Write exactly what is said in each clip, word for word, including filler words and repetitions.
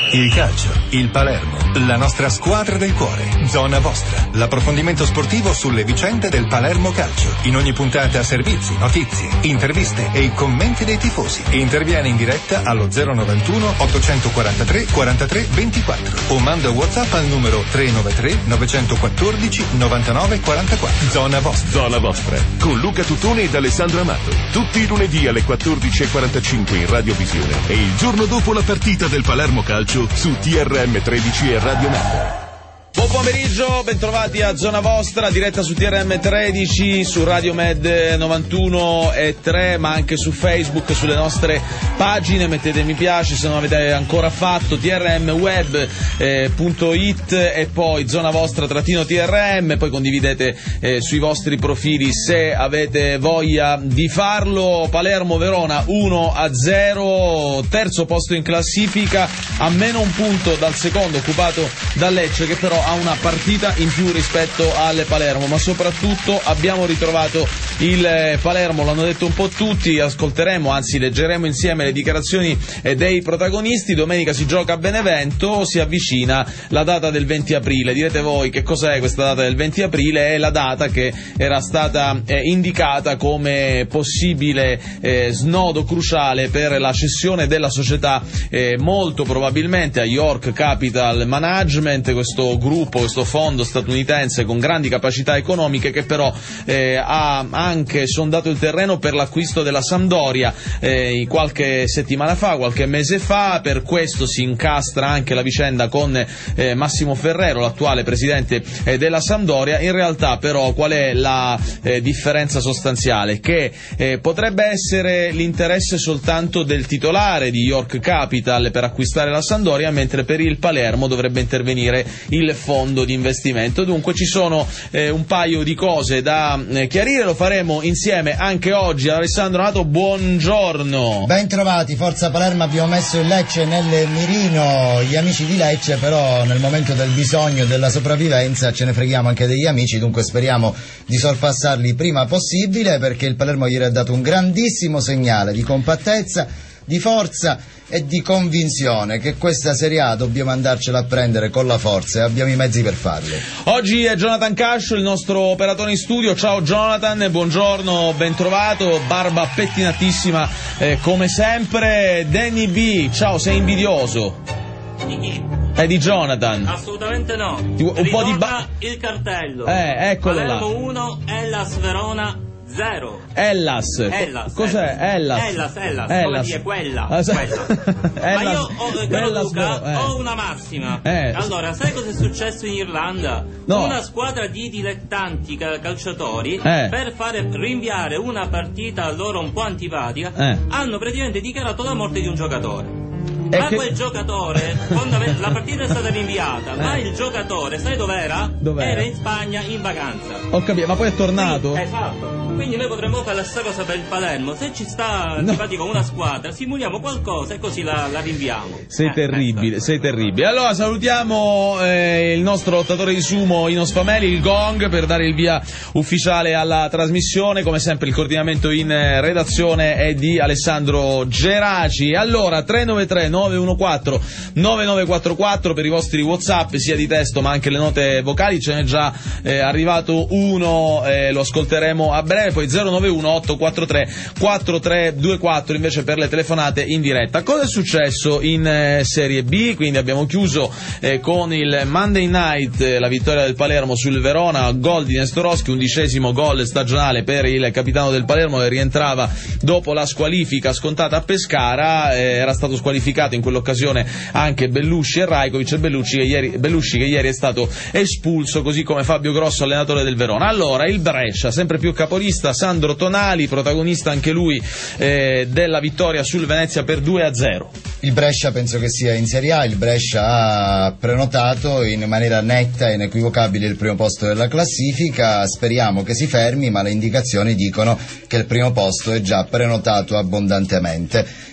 Il calcio, il Palermo, la nostra squadra del cuore, zona vostra. L'approfondimento sportivo sulle vicende del Palermo Calcio. In ogni puntata servizi, notizie, interviste e i commenti dei tifosi. Intervieni in diretta allo zero novantuno ottocentoquarantatré quarantatré ventiquattro o manda WhatsApp al numero tre nove tre novecentoquattordici novantanove quarantaquattro. Zona vostra. Zona vostra. Con Luca Tuttone ed Alessandro Amato. Tutti i lunedì alle quattordici e quarantacinque in radiovisione e il giorno dopo la partita del Palermo Calcio su T R M tredici e Radio Med. Buon pomeriggio, bentrovati a Zona Vostra, diretta su T R M tredici, su Radio Med novantuno e tre, ma anche su Facebook, sulle nostre pagine. Mettete mi piace se non avete ancora fatto, T R M web punto it e poi Zona Vostra trattino T R M, poi condividete eh, sui vostri profili se avete voglia di farlo. Palermo Verona uno a zero, terzo posto in classifica, a meno un punto dal secondo occupato da Lecce, che però ha una partita in più rispetto al Palermo, ma soprattutto abbiamo ritrovato il Palermo, l'hanno detto un po' tutti. Ascolteremo, anzi leggeremo insieme le dichiarazioni dei protagonisti. Domenica si gioca a Benevento, si avvicina la data del venti aprile. Direte voi che cos'è questa data del venti aprile? È la data che era stata eh, indicata come possibile eh, snodo cruciale per la cessione della società, eh, molto probabilmente a York Capital Management, questo gruppo, questo fondo statunitense con grandi capacità economiche, che però eh, ha anche sondato il terreno per l'acquisto della Sampdoria eh, qualche settimana fa, qualche mese fa. Per questo si incastra anche la vicenda con eh, Massimo Ferrero, l'attuale presidente eh, della Sampdoria. In realtà però qual è la eh, differenza sostanziale? Che eh, potrebbe essere l'interesse soltanto del titolare di York Capital per acquistare la Sampdoria, mentre per il Palermo dovrebbe intervenire il fondo di investimento. Dunque ci sono eh, un paio di cose da eh, chiarire, lo faremo insieme anche oggi. Alessandro Nato, buongiorno. Ben trovati, Forza Palermo. Abbiamo messo il Lecce nel mirino, gli amici di Lecce, però nel momento del bisogno, della sopravvivenza, ce ne freghiamo anche degli amici, dunque speriamo di sorpassarli prima possibile, perché il Palermo ieri ha dato un grandissimo segnale di compattezza, di forza e di convinzione che questa Serie A dobbiamo andarcela a prendere con la forza e abbiamo i mezzi per farlo. Oggi è Jonathan Cascio, il nostro operatore in studio. Ciao Jonathan, buongiorno, ben trovato, barba pettinatissima eh, come sempre. Danny B, ciao, sei invidioso? Di chi? È di Jonathan. Assolutamente no. Ti, un Ricorda po' di ba- il cartello. Eh, eccolo Palermo là. uno, Hellas Verona zero. Hellas. Hellas. Cos'è? Hellas. Hellas, Hellas. Hellas. Come dire, quella. Ah, sa- quella. Hellas. Ma io, ho, caro Hellas, Luca, eh. ho una massima. Eh. Allora, sai cosa è successo in Irlanda? No. Una squadra di dilettanti cal- calciatori, Eh. per fare rinviare una partita a loro un po' antipatica, Eh. hanno praticamente dichiarato la morte di un giocatore. E Ma che- quel giocatore, fondament- la partita è stata rinviata, ma il giocatore, sai dov'era? Dov'era? Era in Spagna in vacanza. Ho capito, ma poi è tornato? Quindi, esatto. Quindi noi potremmo fare la stessa cosa per il Palermo. Se ci sta antipatico una squadra, simuliamo qualcosa e così la, la rinviamo. Sei Eh, terribile, ecco. sei terribile. Allora salutiamo eh, il nostro lottatore di sumo Ino Sfameli, il gong, per dare il via ufficiale alla trasmissione. Come sempre il coordinamento in eh, redazione è di Alessandro Geraci. Allora tre nove tre nove uno quattro nove nove quattro quattro per i vostri WhatsApp, sia di testo ma anche le note vocali. Ce n'è già eh, arrivato uno, eh, lo ascolteremo a breve. Poi zero nove uno otto quattro tre quattro tre due quattro invece per le telefonate in diretta. Cosa è successo in eh, Serie B? Quindi abbiamo chiuso eh, con il Monday Night, eh, la vittoria del Palermo sul Verona, gol di Nestorowski, undicesimo gol stagionale per il capitano del Palermo che rientrava dopo la squalifica scontata a Pescara. Eh, era stato squalificato in quell'occasione anche Bellusci e Rajkovic, e Bellusci che ieri, Bellusci che ieri è stato espulso, così come Fabio Grosso, allenatore del Verona. Allora il Brescia, sempre più capolista, Sandro Tonali, protagonista anche lui eh, della vittoria sul Venezia per due a zero. Il Brescia penso che sia in Serie A, il Brescia ha prenotato in maniera netta e inequivocabile il primo posto della classifica, speriamo che si fermi, ma le indicazioni dicono che il primo posto è già prenotato abbondantemente.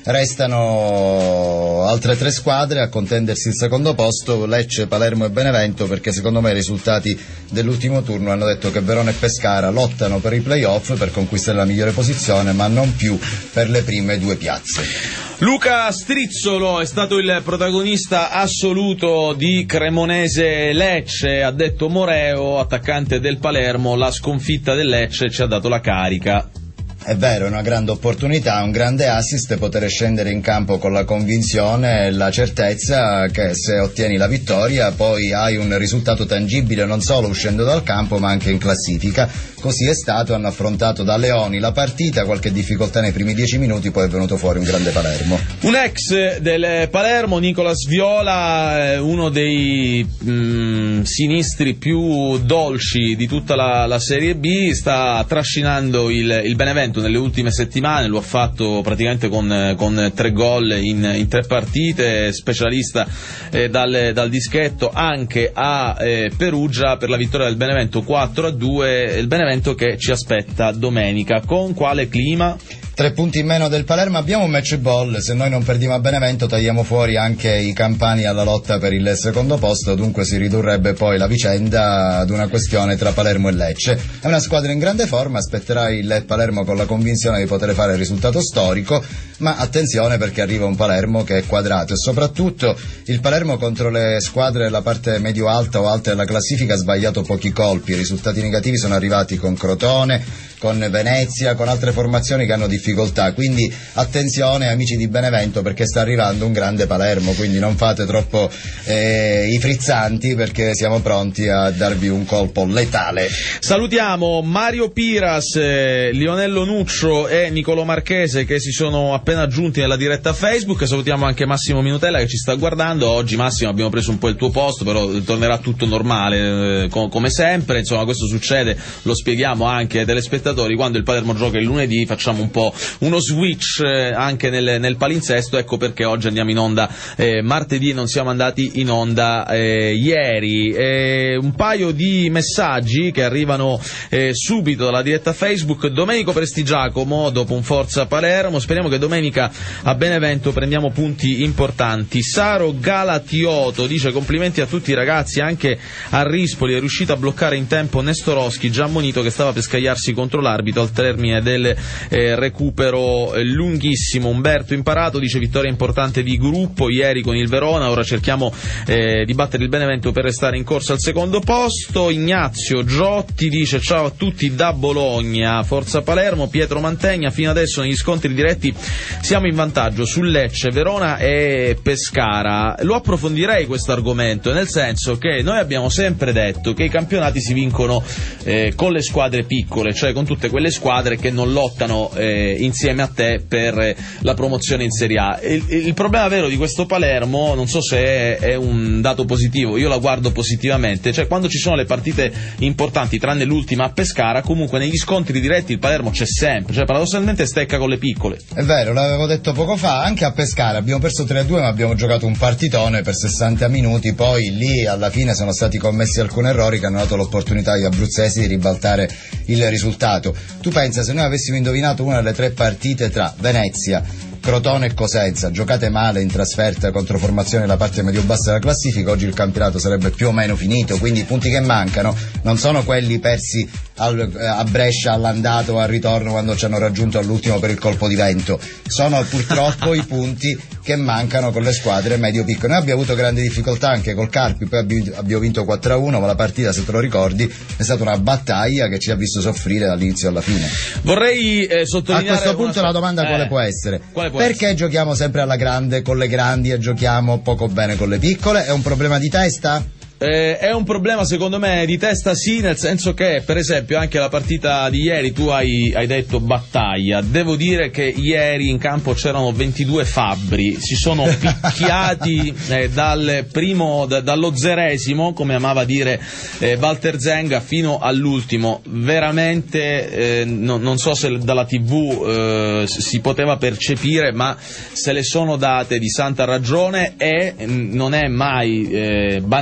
Restano altre tre squadre a contendersi il secondo posto, Lecce, Palermo e Benevento, perché secondo me i risultati dell'ultimo turno hanno detto che Verona e Pescara lottano per i play-off per conquistare la migliore posizione, ma non più per le prime due piazze. Luca Strizzolo è stato il protagonista assoluto di Cremonese Lecce, ha detto Moreo, attaccante del Palermo, la sconfitta del Lecce ci ha dato la carica. È vero, è una grande opportunità, un grande assist poter scendere in campo con la convinzione e la certezza che se ottieni la vittoria poi hai un risultato tangibile non solo uscendo dal campo ma anche in classifica. Così è stato, hanno affrontato da Leoni la partita, qualche difficoltà nei primi dieci minuti, poi è venuto fuori un grande Palermo. Un ex del Palermo, Nicolas Viola, uno dei mh, sinistri più dolci di tutta la, la Serie B, sta trascinando il, il Benevento nelle ultime settimane, lo ha fatto praticamente con, con tre gol in, in tre partite, specialista eh, dal, dal dischetto anche a eh, Perugia per la vittoria del Benevento quattro a due, il Benevento che ci aspetta domenica. Con quale clima? Tre punti in meno del Palermo, abbiamo un match ball, se noi non perdiamo a Benevento tagliamo fuori anche i campani alla lotta per il secondo posto, dunque si ridurrebbe poi la vicenda ad una questione tra Palermo e Lecce. È una squadra in grande forma, aspetterà il Palermo con la convinzione di poter fare il risultato storico, ma attenzione perché arriva un Palermo che è quadrato e soprattutto il Palermo contro le squadre della parte medio-alta o alta della classifica ha sbagliato pochi colpi, i risultati negativi sono arrivati con Crotone, con Venezia, con altre formazioni che hanno difficoltà, quindi attenzione amici di Benevento perché sta arrivando un grande Palermo, quindi non fate troppo eh, i frizzanti perché siamo pronti a darvi un colpo letale. Salutiamo Mario Piras, eh, Lionello Nuccio e Niccolò Marchese che si sono appena aggiunti nella diretta Facebook, salutiamo anche Massimo Minutella che ci sta guardando. Oggi Massimo abbiamo preso un po' il tuo posto, però tornerà tutto normale eh, co- come sempre, insomma questo succede, lo spieghiamo anche ai telespettatori, quando il Palermo gioca il lunedì facciamo un po' uno switch eh, anche nel, nel palinsesto, ecco perché oggi andiamo in onda eh, martedì, non siamo andati in onda eh, ieri. Eh, un paio di messaggi che arrivano eh, subito dalla diretta Facebook. Domenico Prestigiacomo, dopo un Forza Palermo, speriamo che domenica a Benevento prendiamo punti importanti. Saro Galatioto dice complimenti a tutti i ragazzi, anche a Rispoli è riuscito a bloccare in tempo Nestorowski, già ammonito che stava per scagliarsi contro l'arbitro al termine del eh, recupero eh, lunghissimo. Umberto Imparato dice vittoria importante di gruppo ieri con il Verona, ora cerchiamo eh, di battere il Benevento per restare in corsa al secondo posto. Ignazio Giotti dice ciao a tutti da Bologna, Forza Palermo. Pietro Mantegna, fino adesso negli scontri diretti siamo in vantaggio su Lecce, Verona e Pescara. Lo approfondirei questo argomento, nel senso che noi abbiamo sempre detto che i campionati si vincono eh, con le squadre piccole, cioè con tutte quelle squadre che non lottano eh, insieme a te per eh, la promozione in Serie A. Il, il problema vero di questo Palermo, non so se è, è un dato positivo, io la guardo positivamente, cioè quando ci sono le partite importanti, tranne l'ultima a Pescara, comunque negli scontri diretti il Palermo c'è sempre, cioè paradossalmente stecca con le piccole. È vero, l'avevo detto poco fa, anche a Pescara abbiamo perso tre a due ma abbiamo giocato un partitone per sessanta minuti, poi lì alla fine sono stati commessi alcuni errori che hanno dato l'opportunità agli abruzzesi di ribaltare il risultato. Tu pensa, se noi avessimo indovinato una delle tre partite tra Venezia, Crotone e Cosenza, giocate male in trasferta contro formazioni della parte medio-bassa della classifica, oggi il campionato sarebbe più o meno finito, quindi i punti che mancano non sono quelli persi al, a Brescia all'andata o al ritorno quando ci hanno raggiunto all'ultimo per il colpo di vento, sono purtroppo i punti che mancano con le squadre medio-piccole. Noi abbiamo avuto grandi difficoltà anche col Carpi, poi abbiamo vinto quattro a uno, ma la partita, se te lo ricordi, è stata una battaglia che ci ha visto soffrire dall'inizio alla fine. Vorrei eh, sottolineare a questo punto una... la domanda eh, quale può essere? Quale può Perché essere? giochiamo sempre alla grande con le grandi e giochiamo poco bene con le piccole? È un problema di testa? Eh, è un problema secondo me di testa, sì, nel senso che per esempio anche la partita di ieri tu hai, hai detto battaglia, devo dire che ieri in campo c'erano ventidue fabbri, si sono picchiati eh, dal primo, da, dallo zeresimo, come amava dire eh, Walter Zenga, fino all'ultimo, veramente eh, no, non so se dalla tivù eh, si poteva percepire, ma se le sono date di santa ragione e non è mai eh, banale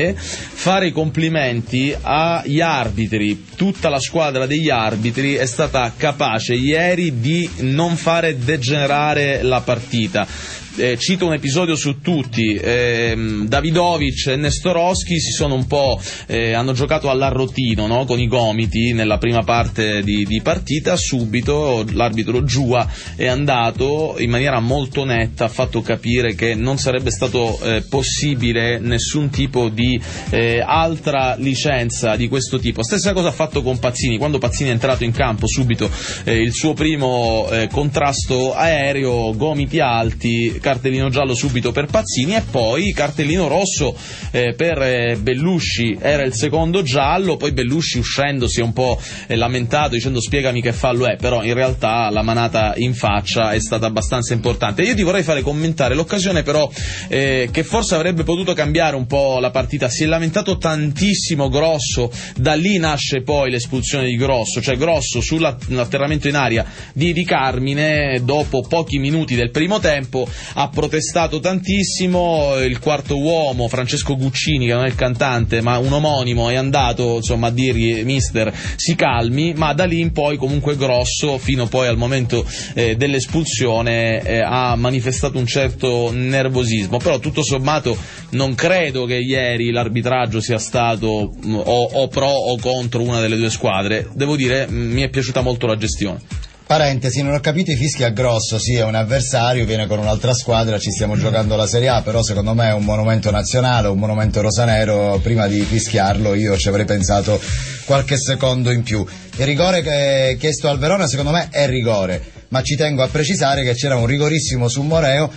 due, fare i complimenti agli arbitri. Tutta la squadra degli arbitri è stata capace ieri di non fare degenerare la partita. Eh, cito un episodio su tutti. eh, Davidovic e Nestorowski si sono un po' eh, hanno giocato all'arrotino, no? Con i gomiti nella prima parte di, di partita. Subito l'arbitro Giua è andato in maniera molto netta, ha fatto capire che non sarebbe stato eh, possibile nessun tipo di eh, altra licenza di questo tipo. Stessa cosa ha fatto con Pazzini. Quando Pazzini è entrato in campo, subito eh, il suo primo eh, contrasto aereo, gomiti alti, cartellino giallo subito per Pazzini, e poi cartellino rosso eh, per eh, Bellusci. Era il secondo giallo, poi Bellusci uscendo si è un po' eh, lamentato dicendo spiegami che fallo è, però in realtà la manata in faccia è stata abbastanza importante. Io ti vorrei fare commentare l'occasione però eh, che forse avrebbe potuto cambiare un po' la partita. Si è lamentato tantissimo Grosso, da lì nasce poi l'espulsione di Grosso, cioè Grosso sull'atterramento in aria di Di Carmine dopo pochi minuti del primo tempo ha protestato tantissimo. Il quarto uomo, Francesco Guccini, che non è il cantante ma un omonimo, è andato insomma a dirgli mister si calmi, ma da lì in poi comunque Grosso fino poi al momento eh, dell'espulsione eh, ha manifestato un certo nervosismo. Però tutto sommato non credo che ieri l'arbitraggio sia stato mh, o, o pro o contro una delle due squadre. Devo dire mh, mi è piaciuta molto la gestione. Parentesi, non ho capito i fischi a Grosso, sì, è un avversario, viene con un'altra squadra, ci stiamo giocando la Serie A, però secondo me è un monumento nazionale, un monumento rosanero, prima di fischiarlo io ci avrei pensato qualche secondo in più. Il rigore che è chiesto al Verona secondo me è rigore, ma ci tengo a precisare che c'era un rigorissimo su Moreo,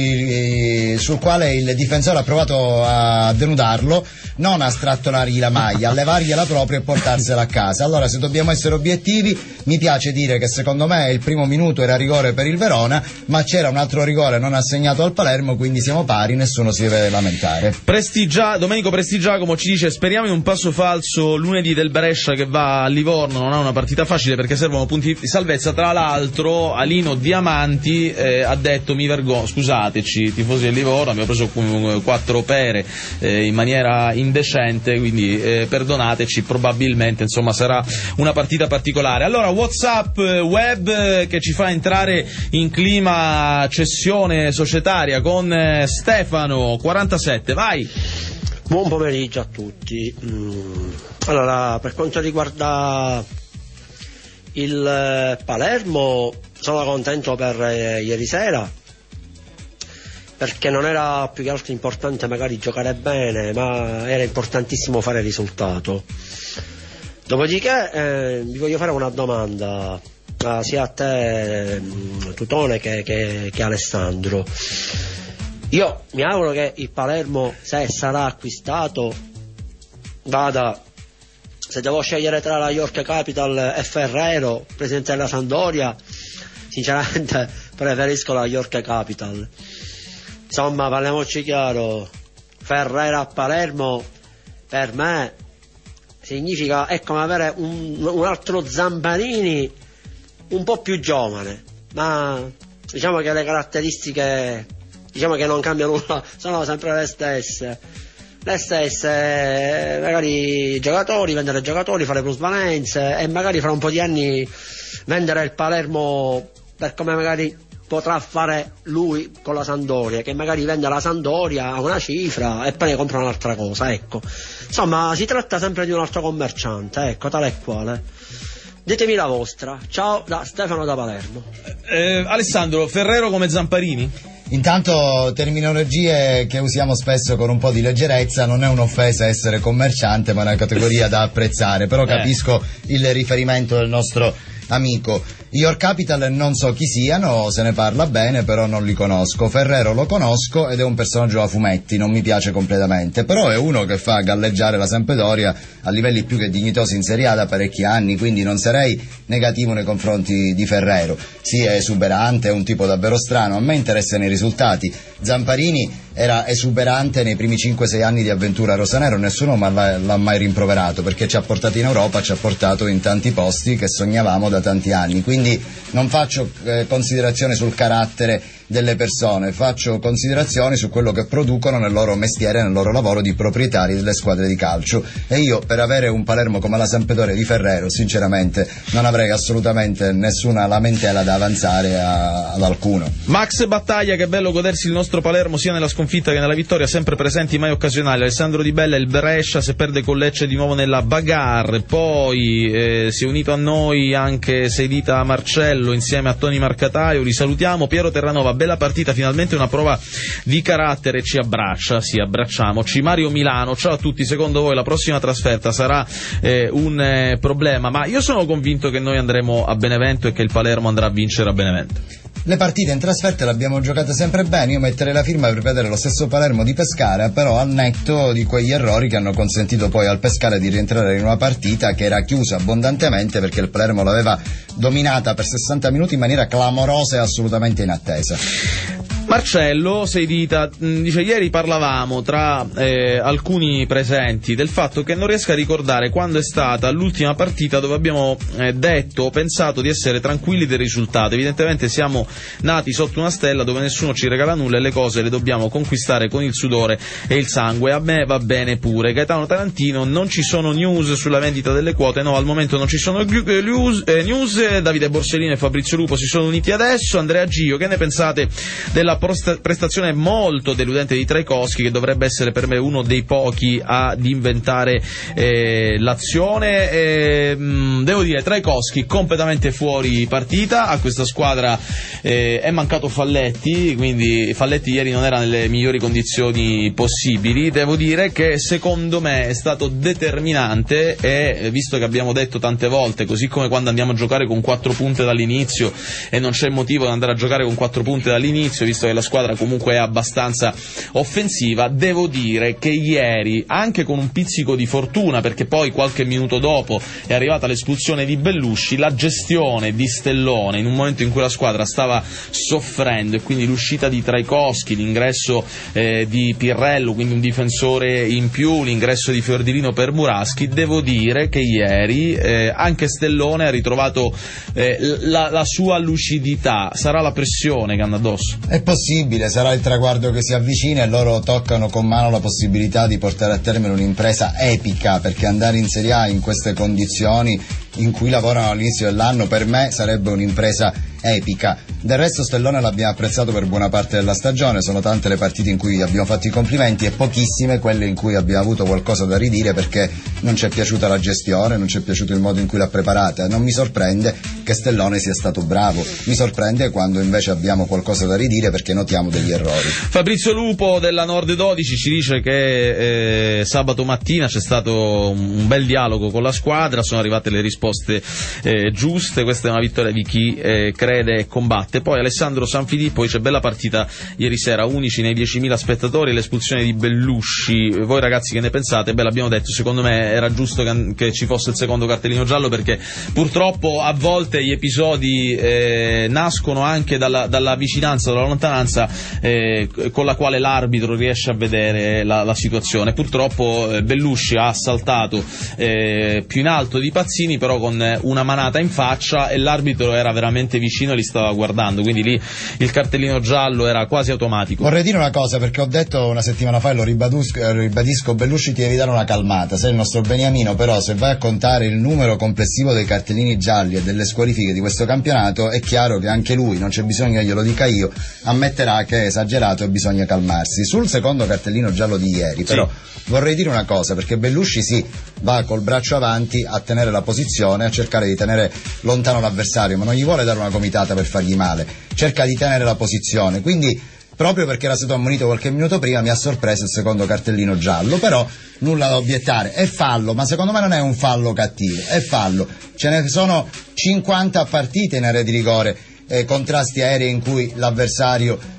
sul quale il difensore ha provato a denudarlo, non a strattonargli la maglia, a levargliela proprio e portarsela a casa. Allora, se dobbiamo essere obiettivi, mi piace dire che secondo me il primo minuto era rigore per il Verona, ma c'era un altro rigore non assegnato al Palermo, quindi siamo pari, nessuno si deve lamentare. Prestigia, Domenico Prestigiacomo ci dice speriamo in un passo falso lunedì del Brescia che va a Livorno, non ha una partita facile perché servono punti di salvezza. Tra l'altro Alino Diamanti eh, ha detto mi vergogno, scusateci tifosi del Livorno, abbiamo preso quattro pere eh, in maniera indecente, quindi eh, perdonateci, probabilmente insomma sarà una partita particolare. Allora WhatsApp web che ci fa entrare in clima cessione societaria con eh, Stefano quarantasette, vai. Buon pomeriggio a tutti. Allora, per quanto riguarda il Palermo, sono contento per eh, ieri sera, perché non era più che altro importante magari giocare bene, ma era importantissimo fare risultato. Dopodiché eh, vi voglio fare una domanda eh, sia a te eh, Tutone che, che, che Alessandro. Io mi auguro che il Palermo, se sarà acquistato, vada, se devo scegliere tra la York Capital e Ferrero, presidente della Sampdoria, sinceramente preferisco la York Capital. Insomma, parliamoci chiaro, Ferrero a Palermo per me significa, è come avere un, un altro Zamparini un po' più giovane, ma diciamo che le caratteristiche, diciamo che non cambiano nulla, sono sempre le stesse. Le stesse, magari giocatori, vendere giocatori, fare plusvalenze e magari fra un po' di anni vendere il Palermo per come magari potrà fare lui con la Sampdoria, che magari vende la Sampdoria a una cifra e poi ne compra un'altra cosa, ecco. Insomma, si tratta sempre di un altro commerciante, ecco, tale e quale. Ditemi la vostra. Ciao da Stefano da Palermo. Eh, Alessandro, Ferrero come Zamparini? Intanto, terminologie che usiamo spesso con un po' di leggerezza, non è un'offesa essere commerciante, ma è una categoria da apprezzare, però capisco il riferimento del nostro amico. Your Capital non so chi siano, se ne parla bene, però non li conosco. Ferrero lo conosco ed è un personaggio a fumetti, non mi piace completamente, però è uno che fa galleggiare la Sampdoria a livelli più che dignitosi in Serie A da parecchi anni, quindi non sarei negativo nei confronti di Ferrero. Sì, è esuberante, è un tipo davvero strano, a me interessano i risultati. Zamparini era esuberante nei primi cinque sei anni di avventura rosanero, nessuno l'ha mai rimproverato, perché ci ha portato in Europa, ci ha portato in tanti posti che sognavamo da tanti anni, quindi non faccio eh, considerazioni sul carattere delle persone, faccio considerazioni su quello che producono nel loro mestiere, nel loro lavoro di proprietari delle squadre di calcio, e io per avere un Palermo come la Sampdoria di Ferrero sinceramente non avrei assolutamente nessuna lamentela da avanzare a, ad alcuno. Max Battaglia, che bello godersi il nostro Palermo sia nella sconfitta che nella vittoria, sempre presenti mai occasionali. Alessandro Di Bella, il Brescia se perde con Lecce di nuovo nella bagarre. Poi eh, si è unito a noi anche Seidita Marcello insieme a Toni Marcataio, li salutiamo. Piero Terranova, bella partita, finalmente una prova di carattere, ci abbraccia, sì, abbracciamoci. Mario Milano, ciao a tutti, secondo voi la prossima trasferta sarà eh, un eh, problema? Ma io sono convinto che noi andremo a Benevento e che il Palermo andrà a vincere a Benevento. Le partite in trasferta le abbiamo giocate sempre bene, io metterei la firma per vedere lo stesso Palermo di Pescara, però al netto di quegli errori che hanno consentito poi al Pescara di rientrare in una partita che era chiusa abbondantemente perché il Palermo l'aveva dominata per sessanta minuti in maniera clamorosa e assolutamente inattesa. Marcello Seidita dice: ieri parlavamo tra eh, alcuni presenti del fatto che non riesco a ricordare quando è stata l'ultima partita dove abbiamo eh, detto o pensato di essere tranquilli del risultato. Evidentemente siamo nati sotto una stella dove nessuno ci regala nulla e le cose le dobbiamo conquistare con il sudore e il sangue. A me va bene pure. Gaetano Tarantino, non ci sono news sulla vendita delle quote? No, al momento non ci sono news. Eh, news. Davide Borsellino e Fabrizio Lupo si sono uniti adesso. Andrea Gio, che ne pensate della prestazione molto deludente di Traikowski, che dovrebbe essere per me uno dei pochi ad inventare eh, l'azione? Eh, mh, devo dire, Traikowski completamente fuori partita. A questa squadra eh, è mancato Falletti, quindi Falletti ieri non era nelle migliori condizioni possibili. Devo dire che secondo me è stato determinante, e visto che abbiamo detto tante volte, così come quando andiamo a giocare con quattro punte dall'inizio e non c'è motivo di andare a giocare con quattro punte dall'inizio, visto che la squadra comunque è abbastanza offensiva, devo dire che ieri, anche con un pizzico di fortuna, perché poi qualche minuto dopo è arrivata l'espulsione di Bellusci, la gestione di Stellone in un momento in cui la squadra stava soffrendo, e quindi l'uscita di Traikowski, l'ingresso eh, di Pirrello, quindi un difensore in più, l'ingresso di Fiordilino per Muraschi, devo dire che ieri eh, anche Stellone ha ritrovato eh, la, la sua lucidità. Sarà la pressione che hanno addosso? È possibile, sarà il traguardo che si avvicina e loro toccano con mano la possibilità di portare a termine un'impresa epica, perché andare in Serie A in queste condizioni in cui lavorano all'inizio dell'anno per me sarebbe un'impresa epica. Del resto Stellone l'abbiamo apprezzato per buona parte della stagione, sono tante le partite in cui abbiamo fatto i complimenti e pochissime quelle in cui abbiamo avuto qualcosa da ridire perché non ci è piaciuta la gestione, non ci è piaciuto il modo in cui l'ha preparata. Non mi sorprende che Stellone sia stato bravo, mi sorprende quando invece abbiamo qualcosa da ridire perché notiamo degli errori. Fabrizio Lupo della Nord dodici ci dice che eh, sabato mattina c'è stato un bel dialogo con la squadra, sono arrivate le risposte eh, giuste, questa è una vittoria di chi eh, crede e combatte. Poi Alessandro Sanfilippo dice: bella partita ieri sera, unici nei diecimila spettatori, l'espulsione di Bellusci, voi ragazzi che ne pensate? Beh, l'abbiamo detto, secondo me era giusto che, che ci fosse il secondo cartellino giallo, perché purtroppo a volte gli episodi eh, nascono anche dalla, dalla vicinanza, dalla lontananza eh, con la quale l'arbitro riesce a vedere la, la situazione. Purtroppo eh, Bellusci ha saltato eh, più in alto di Pazzini, però con una manata in faccia, e l'arbitro era veramente vicino e li stava guardando, quindi lì il cartellino giallo era quasi automatico. Vorrei dire una cosa, perché ho detto una settimana fa e lo ribadisco, ribadisco Bellusci ti devi dare una calmata, sei il nostro beniamino, però se vai a contare il numero complessivo dei cartellini gialli e delle squalifiche di questo campionato è chiaro che anche lui, non c'è bisogno che glielo dica io, ammetterà che è esagerato e bisogna calmarsi. Sul secondo cartellino giallo di ieri però sì, vorrei dire una cosa, perché Bellusci sì, va col braccio avanti a tenere la posizione, a cercare di tenere lontano l'avversario, ma non gli vuole dare una gomitata per fargli male, cerca di tenere la posizione, quindi proprio perché era stato ammonito qualche minuto prima mi ha sorpreso il secondo cartellino giallo, però nulla da obiettare, è fallo, ma secondo me non è un fallo cattivo, è fallo, ce ne sono cinquanta partite in area di rigore, eh, contrasti aerei in cui l'avversario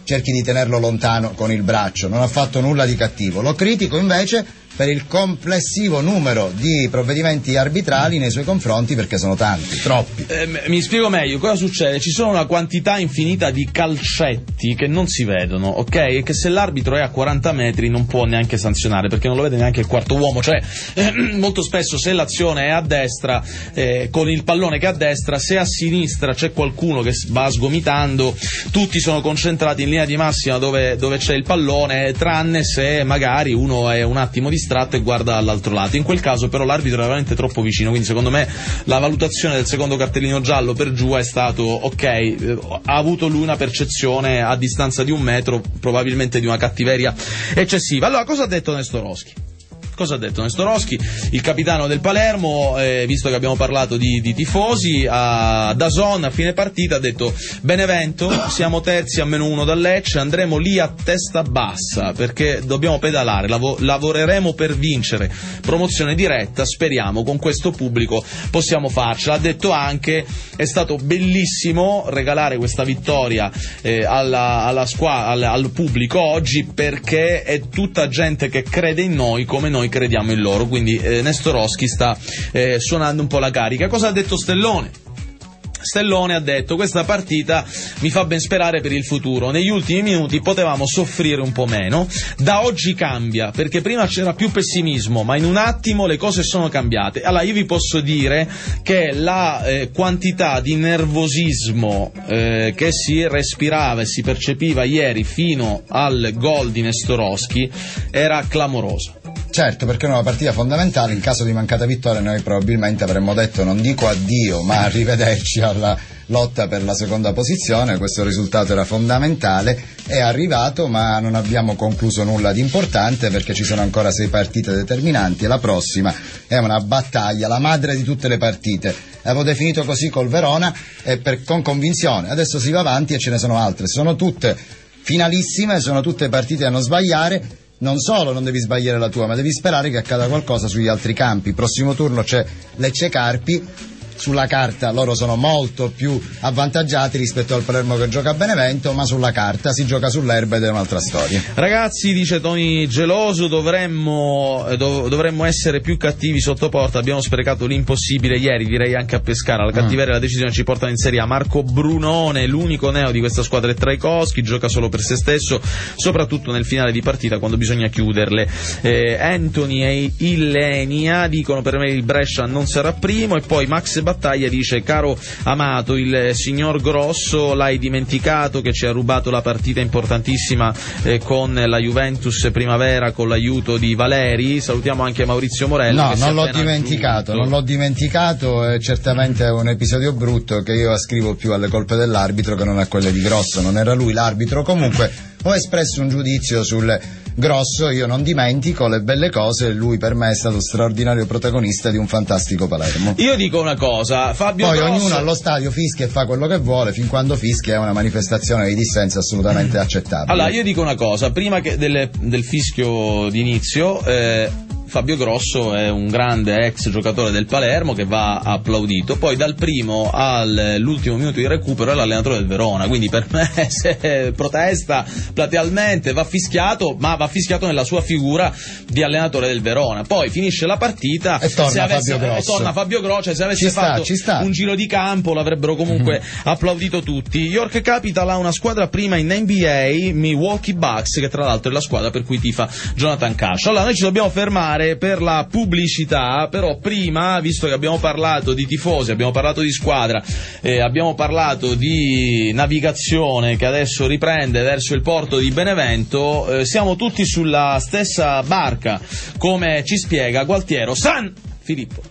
cerchi di tenerlo lontano con il braccio, non ha fatto nulla di cattivo. Lo critico invece per il complessivo numero di provvedimenti arbitrali nei suoi confronti, perché sono tanti, troppi. Eh, mi spiego meglio, cosa succede? Ci sono una quantità infinita di calcetti che non si vedono, ok? E che se l'arbitro è a quaranta metri non può neanche sanzionare, perché non lo vede neanche il quarto uomo, cioè eh, molto spesso se l'azione è a destra, eh, con il pallone che è a destra, se a sinistra c'è qualcuno che va sgomitando, tutti sono concentrati in linea di massima dove, dove c'è il pallone, tranne se magari uno è un attimo distratto e guarda all'altro lato. In quel caso però l'arbitro è veramente troppo vicino, quindi secondo me la valutazione del secondo cartellino giallo per giù è stato ok, eh, ha avuto lui una percezione a distanza di un metro probabilmente di una cattiveria eccessiva. Allora, cosa ha detto Nestorowski? Cosa ha detto Nestorowski, il capitano del Palermo, eh, visto che abbiamo parlato di, di tifosi, a D A Z N a fine partita ha detto: Benevento, siamo terzi a meno uno dal Lecce, andremo lì a testa bassa perché dobbiamo pedalare, lav- lavoreremo per vincere, promozione diretta, speriamo con questo pubblico possiamo farcela. Ha detto anche: è stato bellissimo regalare questa vittoria eh, alla, alla squa- al, al pubblico oggi, perché è tutta gente che crede in noi come noi crediamo in loro. Quindi eh, Nestorowski sta eh, suonando un po' la carica. Cosa ha detto Stellone? Stellone ha detto: questa partita mi fa ben sperare per il futuro, negli ultimi minuti potevamo soffrire un po' meno, da oggi cambia, perché prima c'era più pessimismo, ma in un attimo le cose sono cambiate. Allora io vi posso dire che la eh, quantità di nervosismo eh, che si respirava e si percepiva ieri fino al gol di Nestorowski era clamorosa. Certo, perché è una partita fondamentale. In caso di mancata vittoria noi probabilmente avremmo detto non dico addio ma arrivederci alla lotta per la seconda posizione. Questo risultato era fondamentale, è arrivato, ma non abbiamo concluso nulla di importante perché ci sono ancora sei partite determinanti e la prossima è una battaglia, la madre di tutte le partite. L'avevo definito così col Verona e per, con convinzione. Adesso si va avanti e ce ne sono altre, sono tutte finalissime, sono tutte partite a non sbagliare. Non solo non devi sbagliare la tua, ma devi sperare che accada qualcosa sugli altri campi. Prossimo turno c'è Lecce Carpi. Sulla carta loro sono molto più avvantaggiati rispetto al Palermo che gioca a Benevento, ma sulla carta si gioca sull'erba ed è un'altra storia. Ragazzi, dice Tony Geloso, dovremmo, dov- dovremmo essere più cattivi sotto porta, abbiamo sprecato l'impossibile ieri, direi anche a Pescara, la cattiveria e la decisione ci portano in Serie A. Marco Brunone, l'unico neo di questa squadra è Trajkovski, gioca solo per se stesso, soprattutto nel finale di partita quando bisogna chiuderle. eh, Anthony e Illenia dicono: per me il Brescia non sarà primo. E poi Max Battaglia dice: caro Amato, il signor Grosso l'hai dimenticato che ci ha rubato la partita importantissima eh, con la Juventus Primavera con l'aiuto di Valeri. Salutiamo anche Maurizio Morello. No, non l'ho dimenticato, non l'ho dimenticato, è certamente un episodio brutto che io ascrivo più alle colpe dell'arbitro che non a quelle di Grosso. Non era lui l'arbitro. Comunque ho espresso un giudizio sul Grosso, io non dimentico le belle cose e lui per me è stato straordinario protagonista di un fantastico Palermo. Io dico una cosa, Fabio Poi Grosso... ognuno allo stadio fischia e fa quello che vuole, fin quando fischia è una manifestazione di dissenso assolutamente accettabile. Allora io dico una cosa, prima che del, del fischio d'inizio, eh, Fabio Grosso è un grande ex giocatore del Palermo che va applaudito, poi dal primo all'ultimo minuto di recupero è l'allenatore del Verona, quindi per me se protesta platealmente va fischiato, ma va fischiato nella sua figura di allenatore del Verona. Poi finisce la partita e torna, se avesse, Fabio, Grosso. E torna Fabio Grosso, cioè se avesse ci sta, fatto ci sta. un giro di campo l'avrebbero comunque mm-hmm. applaudito tutti. York Capital ha una squadra prima in N B A, Milwaukee Bucks, che tra l'altro è la squadra per cui tifa Jonathan Cash. Allora noi ci dobbiamo fermare per la pubblicità, però prima, visto che abbiamo parlato di tifosi, abbiamo parlato di squadra, eh, abbiamo parlato di navigazione che adesso riprende verso il porto di Benevento, eh, siamo tutti sulla stessa barca, come ci spiega Gualtiero San Filippo.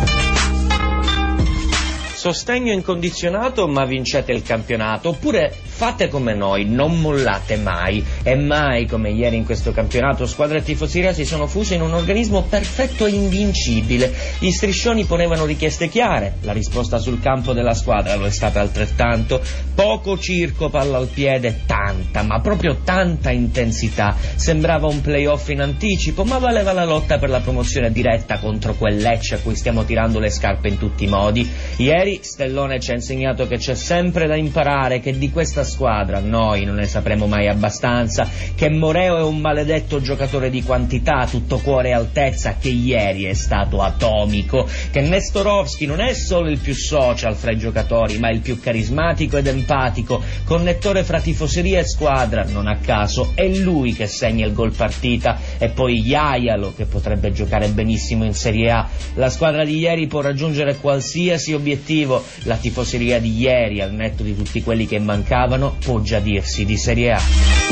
Sostegno incondizionato ma vincete il campionato, oppure fate come noi, non mollate mai, e mai come ieri in questo campionato squadra e tifoseria si sono fuse in un organismo perfetto e invincibile. Gli striscioni ponevano richieste chiare, la risposta sul campo della squadra lo è stata altrettanto, poco circo, palla al piede, tanta, ma proprio tanta intensità, sembrava un playoff in anticipo, ma valeva la lotta per la promozione diretta contro quel Lecce a cui stiamo tirando le scarpe in tutti i modi. Ieri Stellone ci ha insegnato che c'è sempre da imparare, che di questa squadra noi non ne sapremo mai abbastanza, che Moreo è un maledetto giocatore di quantità, tutto cuore e altezza, che ieri è stato atomico, che Nestorovski non è solo il più social fra i giocatori, ma il più carismatico ed empatico, connettore fra tifoseria e squadra, non a caso è lui che segna il gol partita, e poi Jaialo che potrebbe giocare benissimo in Serie A. La squadra di ieri può raggiungere qualsiasi obiettivo, la tifoseria di ieri, al netto di tutti quelli che mancavano, può già dirsi di Serie A.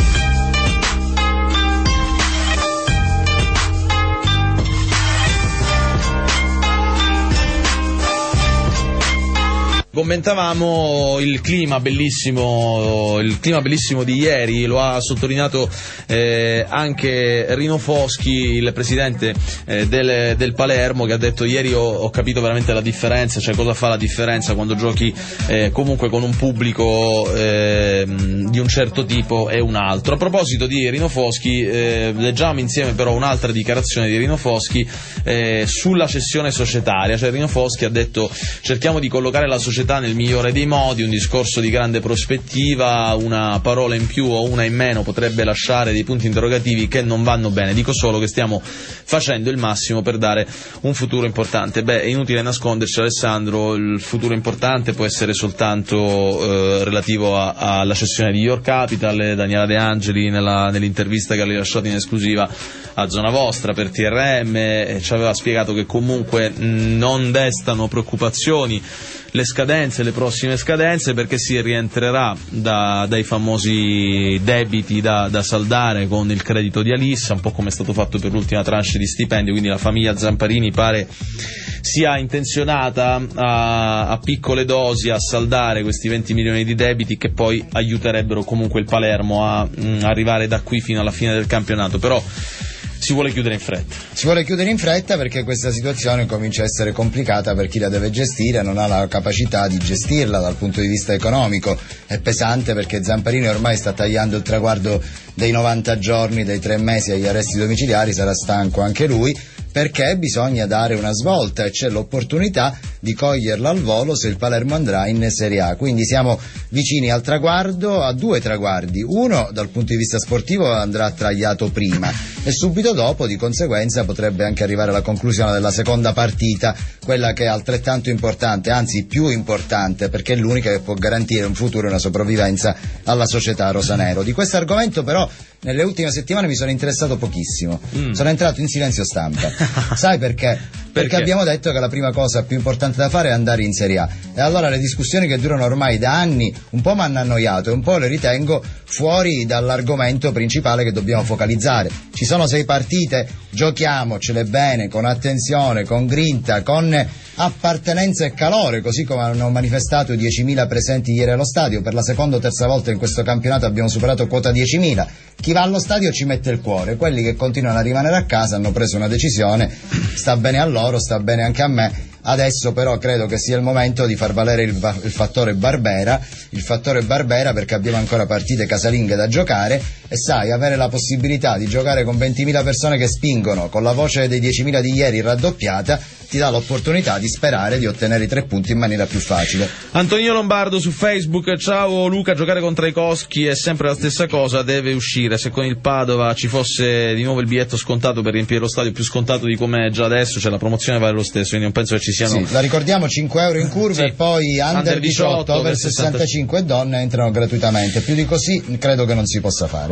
Commentavamo il clima bellissimo, il clima bellissimo di ieri, lo ha sottolineato eh, anche Rino Foschi, il presidente eh, del, del Palermo, che ha detto: ieri ho, ho capito veramente la differenza, cioè cosa fa la differenza quando giochi eh, comunque con un pubblico eh, di un certo tipo e un altro. A proposito di Rino Foschi, eh, leggiamo insieme però un'altra dichiarazione di Rino Foschi eh, sulla cessione societaria. Cioè Rino Foschi ha detto: cerchiamo di collocare la società nel migliore dei modi, un discorso di grande prospettiva, una parola in più o una in meno potrebbe lasciare dei punti interrogativi che non vanno bene, dico solo che stiamo facendo il massimo per dare un futuro importante. Beh, è inutile nasconderci, Alessandro, il futuro importante può essere soltanto eh, relativo a, alla cessione di York Capital. Daniela De Angeli nella, nell'intervista che ha rilasciato in esclusiva a Zona Vostra per T R M eh, ci aveva spiegato che comunque mh, non destano preoccupazioni le scadenze, le prossime scadenze, perché si rientrerà da, dai famosi debiti da, da saldare con il credito di Alissa, un po' come è stato fatto per l'ultima tranche di stipendio. Quindi la famiglia Zamparini pare sia intenzionata a, a piccole dosi a saldare questi venti milioni di debiti, che poi aiuterebbero comunque il Palermo a mh, arrivare da qui fino alla fine del campionato. Però si vuole chiudere in fretta. Si vuole chiudere in fretta perché questa situazione comincia a essere complicata per chi la deve gestire, non ha la capacità di gestirla dal punto di vista economico. È pesante perché Zamparini ormai sta tagliando il traguardo dei novanta giorni, dei tre mesi agli arresti domiciliari, sarà stanco anche lui, perché bisogna dare una svolta e c'è l'opportunità di coglierla al volo se il Palermo andrà in Serie A. Quindi siamo vicini al traguardo, a due traguardi. Uno dal punto di vista sportivo andrà tagliato prima e subito dopo, di conseguenza, potrebbe anche arrivare alla conclusione della seconda partita, quella che è altrettanto importante, anzi più importante, perché è l'unica che può garantire un futuro e una sopravvivenza alla società rosanero. Di questo argomento però nelle ultime settimane mi sono interessato pochissimo, mm. sono entrato in silenzio stampa. Sai perché? perché? Perché abbiamo detto che la prima cosa più importante da fare è andare in Serie A, e allora le discussioni che durano ormai da anni un po' mi hanno annoiato e un po' le ritengo fuori dall'argomento principale che dobbiamo focalizzare. Ci sono sei partite, giochiamocele bene, con attenzione, con grinta, con appartenenza e calore, così come hanno manifestato diecimila presenti ieri allo stadio. Per la seconda o terza volta in questo campionato abbiamo superato quota diecimila. Chi va allo stadio ci mette il cuore, quelli che continuano a rimanere a casa hanno preso una decisione, sta bene a loro, sta bene anche a me. Adesso però credo che sia il momento di far valere il, il fattore Barbera, il fattore Barbera perché abbiamo ancora partite casalinghe da giocare, e sai, avere la possibilità di giocare con ventimila persone che spingono, con la voce dei diecimila di ieri raddoppiata, ti dà l'opportunità di sperare di ottenere i tre punti in maniera più facile. Antonio Lombardo su Facebook: ciao Luca, giocare contro i Coschi è sempre la stessa cosa, deve uscire. Se con il Padova ci fosse di nuovo il biglietto scontato per riempire lo stadio, più scontato di come è già adesso, cioè la promozione vale lo stesso, quindi non penso che ci siano... Sì, la ricordiamo, cinque euro in curva, sì. E poi under diciotto, over sessantacinque e donne entrano gratuitamente, più di così credo che non si possa fare.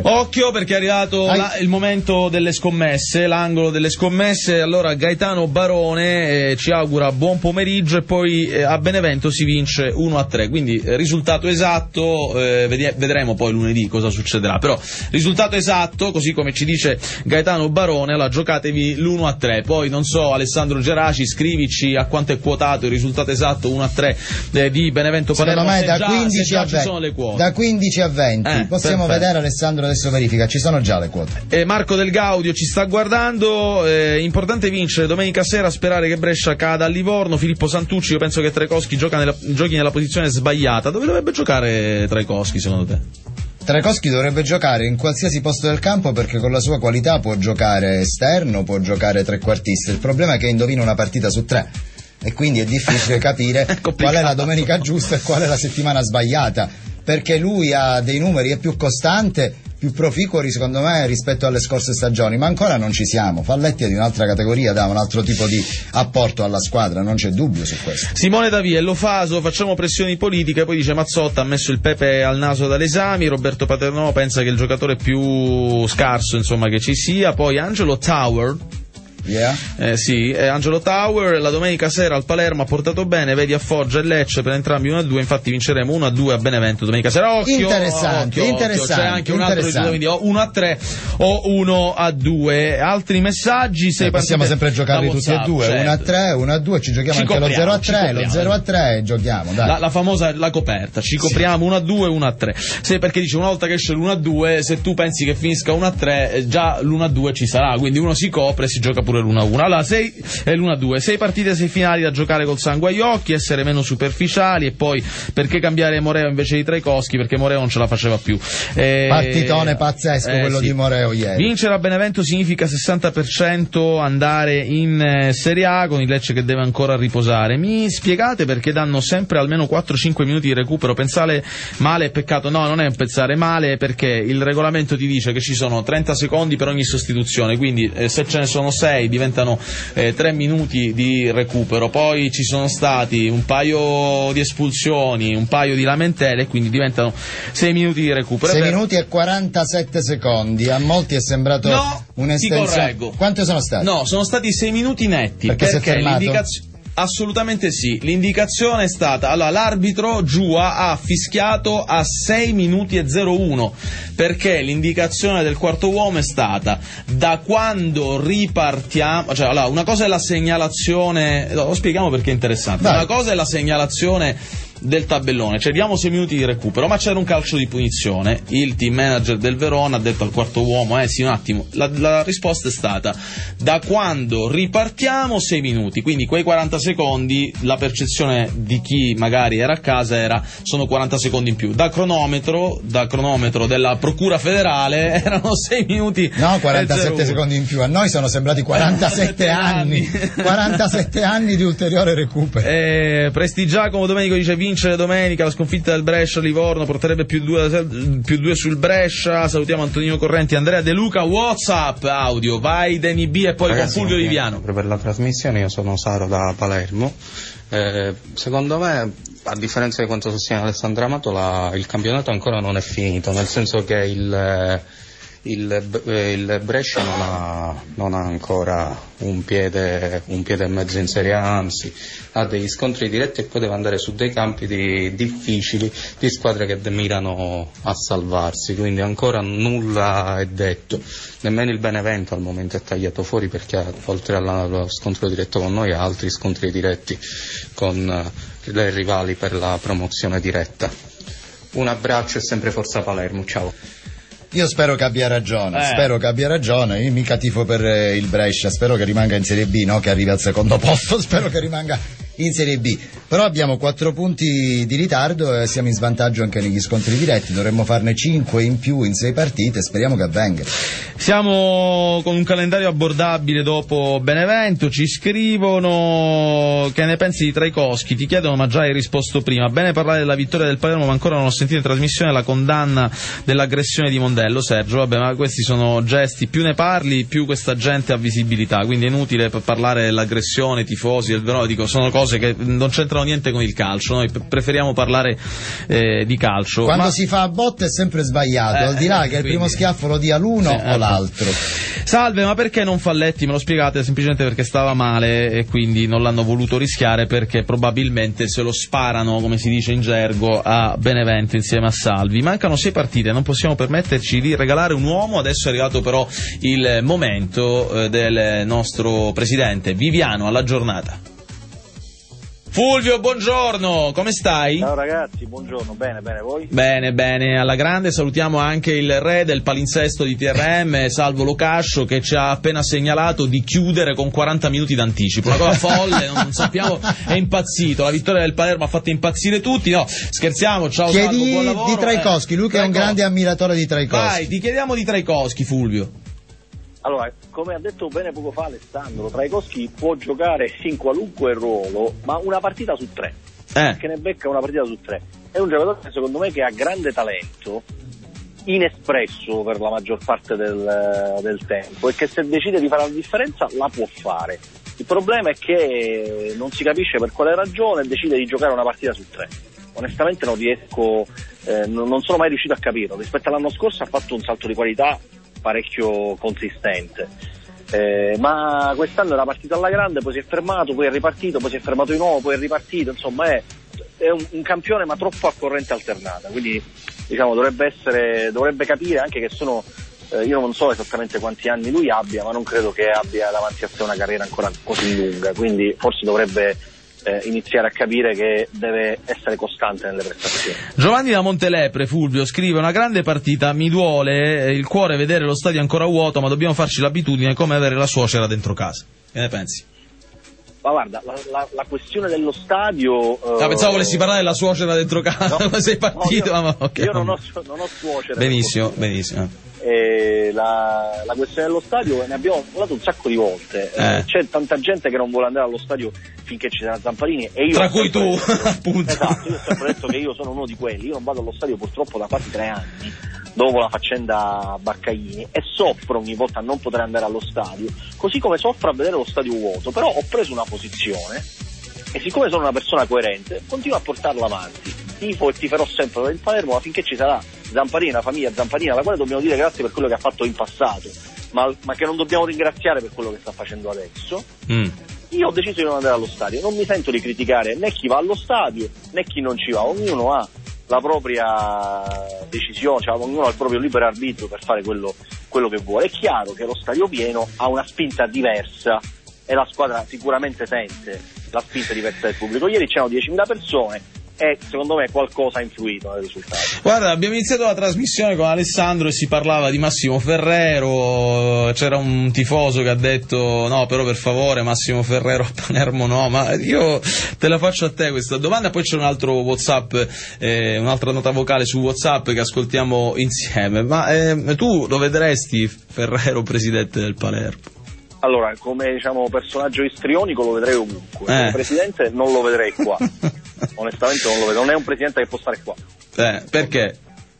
Occhio perché è arrivato la, il momento delle scommesse, l'angolo delle scommesse. Allora Gaetano Barone eh, ci augura buon pomeriggio e poi eh, a Benevento si vince uno a tre, quindi eh, risultato esatto, eh, vedi- vedremo poi lunedì cosa succederà, però risultato esatto, così come ci dice Gaetano Barone, allora giocatevi l'uno a tre, poi non so Alessandro Geraci, scrivici a quanto è quotato il risultato esatto uno a tre eh, di Benevento Palermo. Secondo me da già, quindici a ci venti, sono le quote. da quindici a venti, Eh, possiamo perfetto. vedere, Alessandro adesso verifica, ci sono già le quote. Eh, Marco Del Gaudio ci sta guardando, eh, importante vincere domenica sera, sperare che Brescia cada a Livorno. Filippo Santucci, io penso che Trecoschi gioca nella, giochi nella posizione sbagliata. Dove dovrebbe giocare Trecoschi secondo te? Trecoschi dovrebbe giocare in qualsiasi posto del campo perché con la sua qualità può giocare esterno, può giocare trequartista. Il problema è che indovina una partita su tre e quindi è difficile capire qual è la domenica giusta e qual è la settimana sbagliata, perché lui ha dei numeri, è più costante, più proficuo secondo me rispetto alle scorse stagioni, ma ancora non ci siamo. Falletti è di un'altra categoria, dà un altro tipo di apporto alla squadra, non c'è dubbio su questo. Simone Davia, lo Faso, facciamo pressioni politiche, poi dice Mazzotta ha messo il pepe al naso dalle esami, Roberto Paternò pensa che il giocatore più scarso insomma che ci sia, poi Angelo Tower. Yeah. Eh, sì, eh, Angelo Tower, la domenica sera al Palermo ha portato bene, vedi a Foggia e Lecce per entrambi uno a due, infatti vinceremo uno a due a Benevento domenica sera. Occhio, interessante, occhio, interessante, occhio. C'è anche un altro risultato, quindi o uno a tre o uno a due. Altri messaggi, se eh, possiamo sempre giocarli tutti e due, certo. uno a tre, uno a due, ci giochiamo ci anche copriamo, lo zero a tre, lo zero a tre e giochiamo, dai. La, la famosa la coperta, ci copriamo uno a due, uno a tre. Se, perché dice una volta che esce l'uno a due, se tu pensi che finisca uno a tre, già l'uno a due ci sarà, quindi uno si copre e si gioca pure l'uno a uno. Allora, sei e l'uno a due, sei partite, sei finali da giocare col sangue agli occhi, essere meno superficiali, e poi perché cambiare Moreo invece di Trecoschi, perché Moreo non ce la faceva più. Eh, Partitone pazzesco eh, quello sì. di Moreo ieri. Vincere a Benevento significa sessanta per cento andare in eh, Serie A, con il Lecce che deve ancora riposare. Mi spiegate perché danno sempre almeno quattro cinque minuti di recupero? Pensare male è peccato? No, non è pensare male, perché il regolamento ti dice che ci sono trenta secondi per ogni sostituzione, quindi eh, se ce ne sono sei diventano eh, tre minuti di recupero, poi ci sono stati un paio di espulsioni, un paio di lamentele, quindi diventano sei minuti di recupero. sei per... minuti e quarantasette secondi, a molti è sembrato no, un'estensione. ti correggo. Quanto sono stati? No, sono stati sei minuti netti, perché, perché si è fermato? l'indicazio... Assolutamente sì, l'indicazione è stata, allora l'arbitro Giua ha fischiato a sei minuti e zero uno, perché l'indicazione del quarto uomo è stata da quando ripartiamo, cioè allora una cosa è la segnalazione, lo spieghiamo perché è interessante, Vai. Una cosa è la segnalazione del tabellone, cioè diamo sei minuti di recupero, ma c'era un calcio di punizione, il team manager del Verona ha detto al quarto uomo, eh sì un attimo, la, la risposta è stata da quando ripartiamo sei minuti, quindi quei quaranta secondi, la percezione di chi magari era a casa era sono quaranta secondi in più, da cronometro, da cronometro della Procura Federale erano sei minuti no, quarantasette e zero uno. secondi in più, a noi sono sembrati quarantasette anni quarantasette anni di ulteriore recupero. eh, Prestigiacomo Domenico dice vincere domenica, la sconfitta del Brescia a Livorno porterebbe più due, più due sul Brescia. Salutiamo Antonino Correnti, Andrea De Luca, WhatsApp audio, vai da N B e poi Ragazzi, con Fulvio Liviano. Per la trasmissione, io sono Saro da Palermo. Eh, secondo me, a differenza di quanto sostiene Alessandro Amato, la, il campionato ancora non è finito, nel senso che il Il, il Brescia non ha, non ha ancora un piede, un piede e mezzo in Serie A, anzi ha degli scontri diretti e poi deve andare su dei campi di, difficili di squadre che mirano a salvarsi, quindi ancora nulla è detto. Nemmeno il Benevento al momento è tagliato fuori, perché oltre allo scontro diretto con noi ha altri scontri diretti con le rivali per la promozione diretta. Un abbraccio e sempre forza Palermo, ciao. Io spero che abbia ragione, Eh. spero che abbia ragione, io mica tifo per eh, il Brescia, spero che rimanga in Serie B, no che arrivi al secondo posto, spero che rimanga in Serie B, però abbiamo quattro punti di ritardo e siamo in svantaggio anche negli scontri diretti, dovremmo farne cinque in più in sei partite, speriamo che avvenga. Siamo con un calendario abbordabile dopo Benevento, ci scrivono che ne pensi di Trecoschi, ti chiedono ma già hai risposto prima, bene parlare della vittoria del Palermo ma ancora non ho sentito in trasmissione la condanna dell'aggressione di Mondello. Sergio, vabbè, ma questi sono gesti, più ne parli più questa gente ha visibilità, quindi è inutile parlare dell'aggressione, tifosi del Verona, dico sono cose cose che non c'entrano niente con il calcio, noi preferiamo parlare eh, di calcio. Quando ma... si fa a botte è sempre sbagliato, eh, al di là che quindi... il primo schiaffo lo dia l'uno sì, o l'altro. Salve, ma perché non Falletti? Me lo spiegate? Semplicemente perché stava male e quindi non l'hanno voluto rischiare, perché probabilmente se lo sparano, come si dice in gergo, a Benevento insieme a Salvi. Mancano sei partite, non possiamo permetterci di regalare un uomo. Adesso è arrivato però il momento eh, del nostro presidente Viviano alla giornata. Fulvio, buongiorno, come stai? Ciao ragazzi, buongiorno, bene, bene, voi? Bene, bene, alla grande. Salutiamo anche il re del palinsesto di T R M, Salvo Locascio, che ci ha appena segnalato di chiudere con quaranta minuti d'anticipo. Una cosa folle, non sappiamo, è impazzito. La vittoria del Palermo ha fatto impazzire tutti. No, scherziamo, ciao Chiedi Salvo, buon lavoro. Di Traikowski, lui che è un grande ammiratore di Traikowski. Vai, ti chiediamo di Traikowski, Fulvio. Allora, come ha detto bene poco fa Alessandro, Traikowski può giocare in qualunque ruolo, ma una partita su tre, eh. perché ne becca una partita su tre. È un giocatore secondo me che ha grande talento, inespresso per la maggior parte del, del tempo, e che se decide di fare la differenza la può fare. Il problema è che non si capisce per quale ragione decide di giocare una partita su tre. Onestamente non riesco, eh, non sono mai riuscito a capirlo. Rispetto all'anno scorso ha fatto un salto di qualità parecchio consistente, eh, ma quest'anno era partito alla grande, poi si è fermato, poi è ripartito, poi si è fermato di nuovo, poi è ripartito, insomma è, è un, un campione ma troppo a corrente alternata, quindi diciamo dovrebbe essere, dovrebbe capire anche che sono, eh, io non so esattamente quanti anni lui abbia, ma non credo che abbia davanti a sé una carriera ancora così lunga, quindi forse dovrebbe Eh, iniziare a capire che deve essere costante nelle prestazioni. Giovanni da Montelepre, Fulvio, scrive: una grande partita, mi duole il cuore vedere lo stadio ancora vuoto, ma dobbiamo farci l'abitudine, come avere la suocera dentro casa. Che ne pensi? Ma guarda, la, la, la questione dello stadio... Ah, uh, pensavo volessi parlare della suocera dentro casa, no, ma sei partito... No, io, ma, okay, io non, ho, non ho suocera. Benissimo, benissimo. E la, la questione dello stadio ne abbiamo parlato un sacco di volte, eh. C'è tanta gente che non vuole andare allo stadio finché ci sarà Zamparini, e io tra cui tu detto, appunto esatto, io ho sempre detto che io sono uno di quelli. Io non vado allo stadio purtroppo da quasi tre anni dopo la faccenda Barcaini, e soffro ogni volta a non poter andare allo stadio, così come soffro a vedere lo stadio vuoto. Però ho preso una posizione e siccome sono una persona coerente continuo a portarla avanti, tifo e tiferò sempre per il Palermo, ma finché ci sarà Zamparini, la famiglia Zamparini, alla quale dobbiamo dire grazie per quello che ha fatto in passato, ma, ma che non dobbiamo ringraziare per quello che sta facendo adesso. mm. Io ho deciso di non andare allo stadio, non mi sento di criticare né chi va allo stadio né chi non ci va, ognuno ha la propria decisione, cioè ognuno ha il proprio libero arbitrio per fare quello, quello che vuole. È chiaro che lo stadio pieno ha una spinta diversa e la squadra sicuramente sente la spinta diversa del pubblico. Ieri c'erano diecimila persone e secondo me qualcosa ha influito nel risultato. Guarda, abbiamo iniziato la trasmissione con Alessandro e si parlava di Massimo Ferrero, c'era un tifoso che ha detto no, però per favore Massimo Ferrero a Palermo no, ma io te la faccio a te questa domanda. Poi c'è un altro WhatsApp, eh, un'altra nota vocale su WhatsApp che ascoltiamo insieme, ma eh, tu lo vedresti Ferrero presidente del Palermo? Allora, come diciamo personaggio istrionico lo vedrei ovunque, come eh. presidente non lo vedrei qua. Onestamente non lo vedo, non è un presidente che può stare qua. Eh, perché?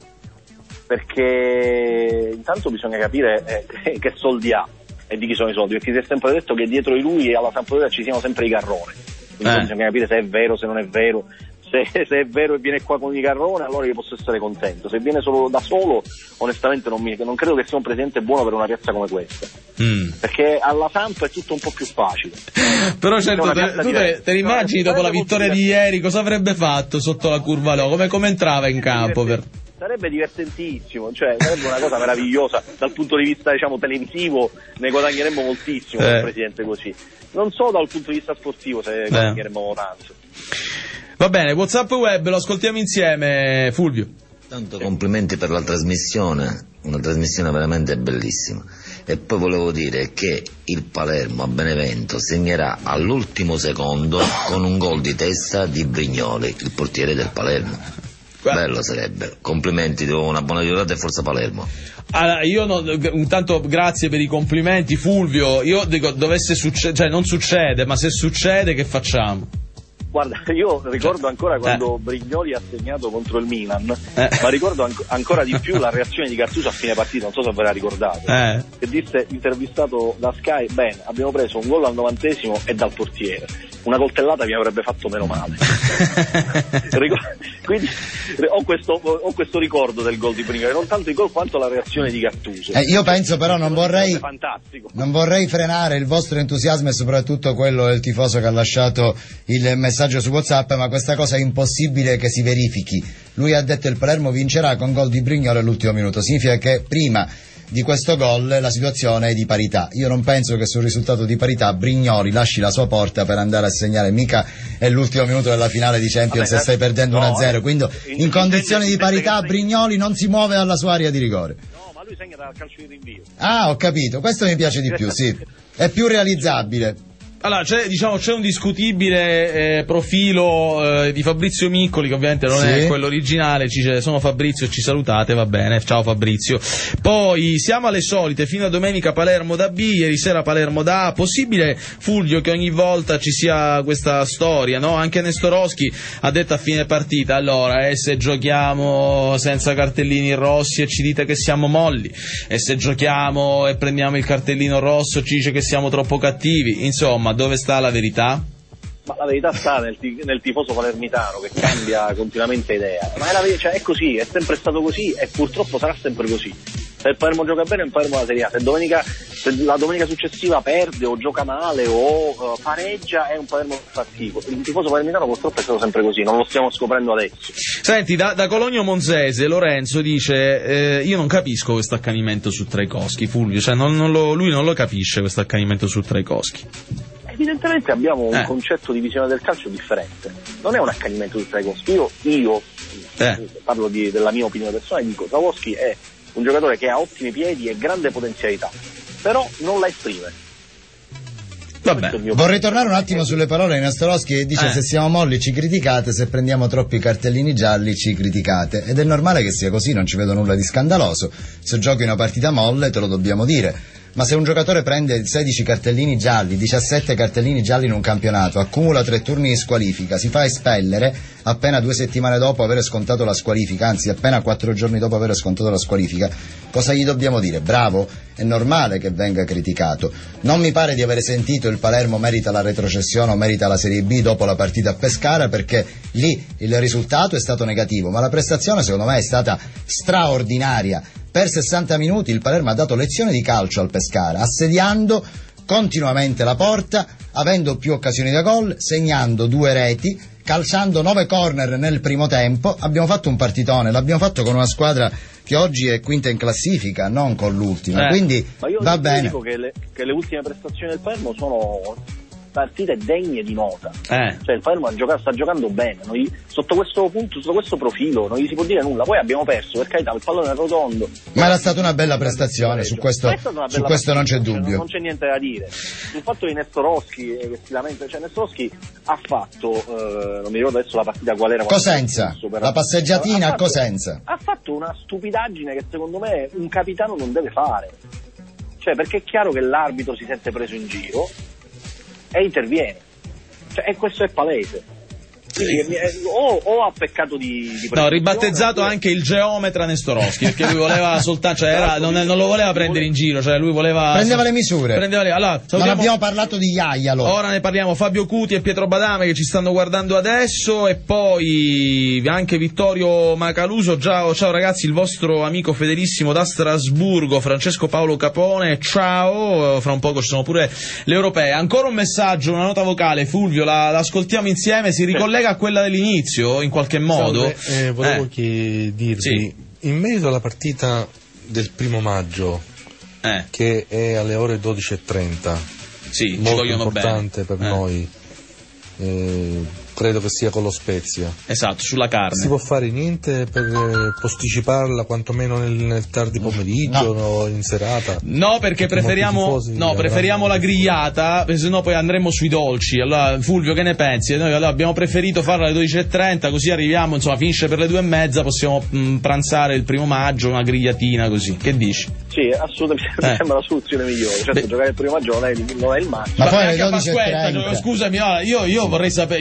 Perché intanto bisogna capire eh, che soldi ha e di chi sono i soldi, perché si è sempre detto che dietro di lui e alla Sampdoria ci siano sempre i Garrone, quindi eh. bisogna capire se è vero, se non è vero. Se, se è vero e viene qua con i Garrone, allora io posso essere contento. Se viene solo da solo, onestamente non, mi, non credo che sia un presidente buono per una piazza come questa, mm. perché alla Samp è tutto un po' più facile. Però certo, te, tu te, te l'immagini dopo la vittoria di ieri cosa avrebbe fatto sotto la curva là? Come, come entrava in campo? Per... Sarebbe divertentissimo, cioè sarebbe una cosa meravigliosa dal punto di vista diciamo televisivo, ne guadagneremmo moltissimo eh. un presidente così. Non so dal punto di vista sportivo se eh. guadagneremmo tanto. Va bene, WhatsApp web lo ascoltiamo insieme, Fulvio. Tanto complimenti per la trasmissione, una trasmissione veramente bellissima. E poi volevo dire che il Palermo a Benevento segnerà all'ultimo secondo con un gol di testa di Brignoli, il portiere del Palermo. Guarda. Bello sarebbe. Complimenti, una buona giornata e forza Palermo. Allora, io non, intanto grazie per i complimenti, Fulvio. Io dico, dovesse succedere, cioè non succede, ma se succede che facciamo? Guarda, io ricordo ancora quando eh. Brignoli ha segnato contro il Milan, eh. ma ricordo an- ancora di più la reazione di Gattuso a fine partita, non so se ve la ricordate, eh. che disse, intervistato da Sky, bene, abbiamo preso un gol al novantesimo e dal portiere. una coltellata mi avrebbe fatto meno male. Quindi ho questo, ho questo ricordo del gol di Brignoli, non tanto il gol quanto la reazione di Gattuso. Eh, io penso però non vorrei, non vorrei frenare il vostro entusiasmo e soprattutto quello del tifoso che ha lasciato il messaggio su WhatsApp, ma questa cosa è impossibile che si verifichi. Lui ha detto il Palermo vincerà con gol di Brignoli all'ultimo minuto, significa che prima di questo gol la situazione è di parità. Io non penso che sul risultato di parità Brignoli lasci la sua porta per andare a segnare, mica è l'ultimo minuto della finale di Champions. Vabbè, e stai perdendo no, uno a zero, quindi in, in condizioni di parità Brignoli non si muove alla sua area di rigore. No, ma lui segna dal calcio di rinvio. Ah, ho capito, questo mi piace di più, sì, è più realizzabile. Allora, c'è, diciamo, c'è un discutibile eh, profilo eh, di Fabrizio Miccoli, che ovviamente non sì. è quello originale. Ci, sono Fabrizio, ci salutate, va bene, ciao Fabrizio. Poi siamo alle solite, fino a domenica Palermo da B, ieri sera Palermo da A. Possibile, Fulvio, che ogni volta ci sia questa storia, no? Anche Nestorowski ha detto a fine partita, allora, eh, se giochiamo senza cartellini rossi e ci dite che siamo molli, e se giochiamo e prendiamo il cartellino rosso ci dice che siamo troppo cattivi, insomma. Ma dove sta la verità? Ma la verità sta nel, nel tifoso palermitano che cambia continuamente idea. Ma è, la, cioè è così, è sempre stato così e purtroppo sarà sempre così. Se il Palermo gioca bene è un Palermo della Serie A, se, domenica, se la domenica successiva perde o gioca male o uh, pareggia è un Palermo cattivo. Il tifoso palermitano purtroppo è stato sempre così, non lo stiamo scoprendo adesso. Senti, da, da Cologno Monzese Lorenzo dice eh, io non capisco questo accanimento su Traikowski, Fulvio, cioè non, non lo, lui non lo capisce questo accanimento su Traikowski. Evidentemente abbiamo un eh. concetto di visione del calcio differente. Non è un accanimento su Traikowski. Io, io eh. parlo di, della mia opinione personale, dico Traikowski è un giocatore che ha ottimi piedi e grande potenzialità, però non la esprime. Vabbè. Vorrei tornare un attimo sulle parole di Nestorowski che dice eh. se siamo molli ci criticate, se prendiamo troppi cartellini gialli ci criticate, ed è normale che sia così, non ci vedo nulla di scandaloso. Se giochi una partita molle te lo dobbiamo dire. Ma se un giocatore prende sedici cartellini gialli, diciassette cartellini gialli in un campionato, accumula tre turni di squalifica, si fa espellere appena due settimane dopo aver scontato la squalifica, anzi appena quattro giorni dopo aver scontato la squalifica, cosa gli dobbiamo dire? Bravo? È normale che venga criticato. Non mi pare di aver sentito il Palermo merita la retrocessione o merita la Serie B dopo la partita a Pescara, perché lì il risultato è stato negativo, ma la prestazione secondo me è stata straordinaria. Per sessanta minuti il Palermo ha dato lezione di calcio al Pescara, assediando continuamente la porta, avendo più occasioni da gol, segnando due reti, calciando nove corner nel primo tempo. Abbiamo fatto un partitone, l'abbiamo fatto con una squadra che oggi è quinta in classifica, non con l'ultima, eh. quindi Ma io va bene. dico che le, che le ultime prestazioni del Palermo sono partite degne di nota, eh. cioè il Palermo sta giocando bene, noi, sotto questo punto, sotto questo profilo non gli si può dire nulla. Poi abbiamo perso, per carità, il pallone è rotondo, ma era stata una bella prestazione, su questo, su questo non c'è dubbio, non c'è niente da dire. Sul fatto di Nestorowski eh, che si lamenta, cioè Nestorowski ha fatto eh, non mi ricordo adesso la partita qual era, Cosenza, la passeggiatina a Cosenza, ha fatto una stupidaggine che secondo me un capitano non deve fare, cioè perché è chiaro che l'arbitro si sente preso in giro e interviene, cioè, e questo è palese. Quindi, o, o ha peccato di, di no, ribattezzato oppure... anche il geometra Nestorowski, perché lui voleva soltanto, cioè era, non, non lo voleva prendere in giro, cioè lui voleva prendeva le misure, prendeva le... Allora, salutiamo... non abbiamo parlato di Iaialo, ora ne parliamo. Fabio Cuti e Pietro Badame che ci stanno guardando adesso, e poi anche Vittorio Macaluso. Ciao, ciao ragazzi, il vostro amico fedelissimo da Strasburgo, Francesco Paolo Capone, ciao. Fra un poco ci sono pure le europee. Ancora un messaggio, una nota vocale, Fulvio, la, la ascoltiamo insieme, si ricollega a quella dell'inizio in qualche modo. Salve, eh, volevo eh. dirvi sì. in merito alla partita del primo maggio eh. che è alle ore dodici e trenta, sì, molto importante bene. per eh. noi, eh, credo che sia con lo Spezia. Esatto, sulla carne. Si può fare niente per eh, posticiparla quantomeno nel, nel tardi pomeriggio no. o in serata? No, perché preferiamo no, preferiamo la grigliata, se no poi andremo sui dolci. Allora, Fulvio, che ne pensi? Noi allora, abbiamo preferito farla alle dodici e trenta, così arriviamo, insomma, finisce per le due e mezza, possiamo mh, pranzare il primo maggio, una grigliatina così. Che dici? Sì, assolutamente, mi eh. sembra la soluzione migliore. Certo, Beh. giocare il primo maggio non è, non è il massimo. Ma, Ma poi anche, aspetta, scusami, io, io vorrei sapere, io gra-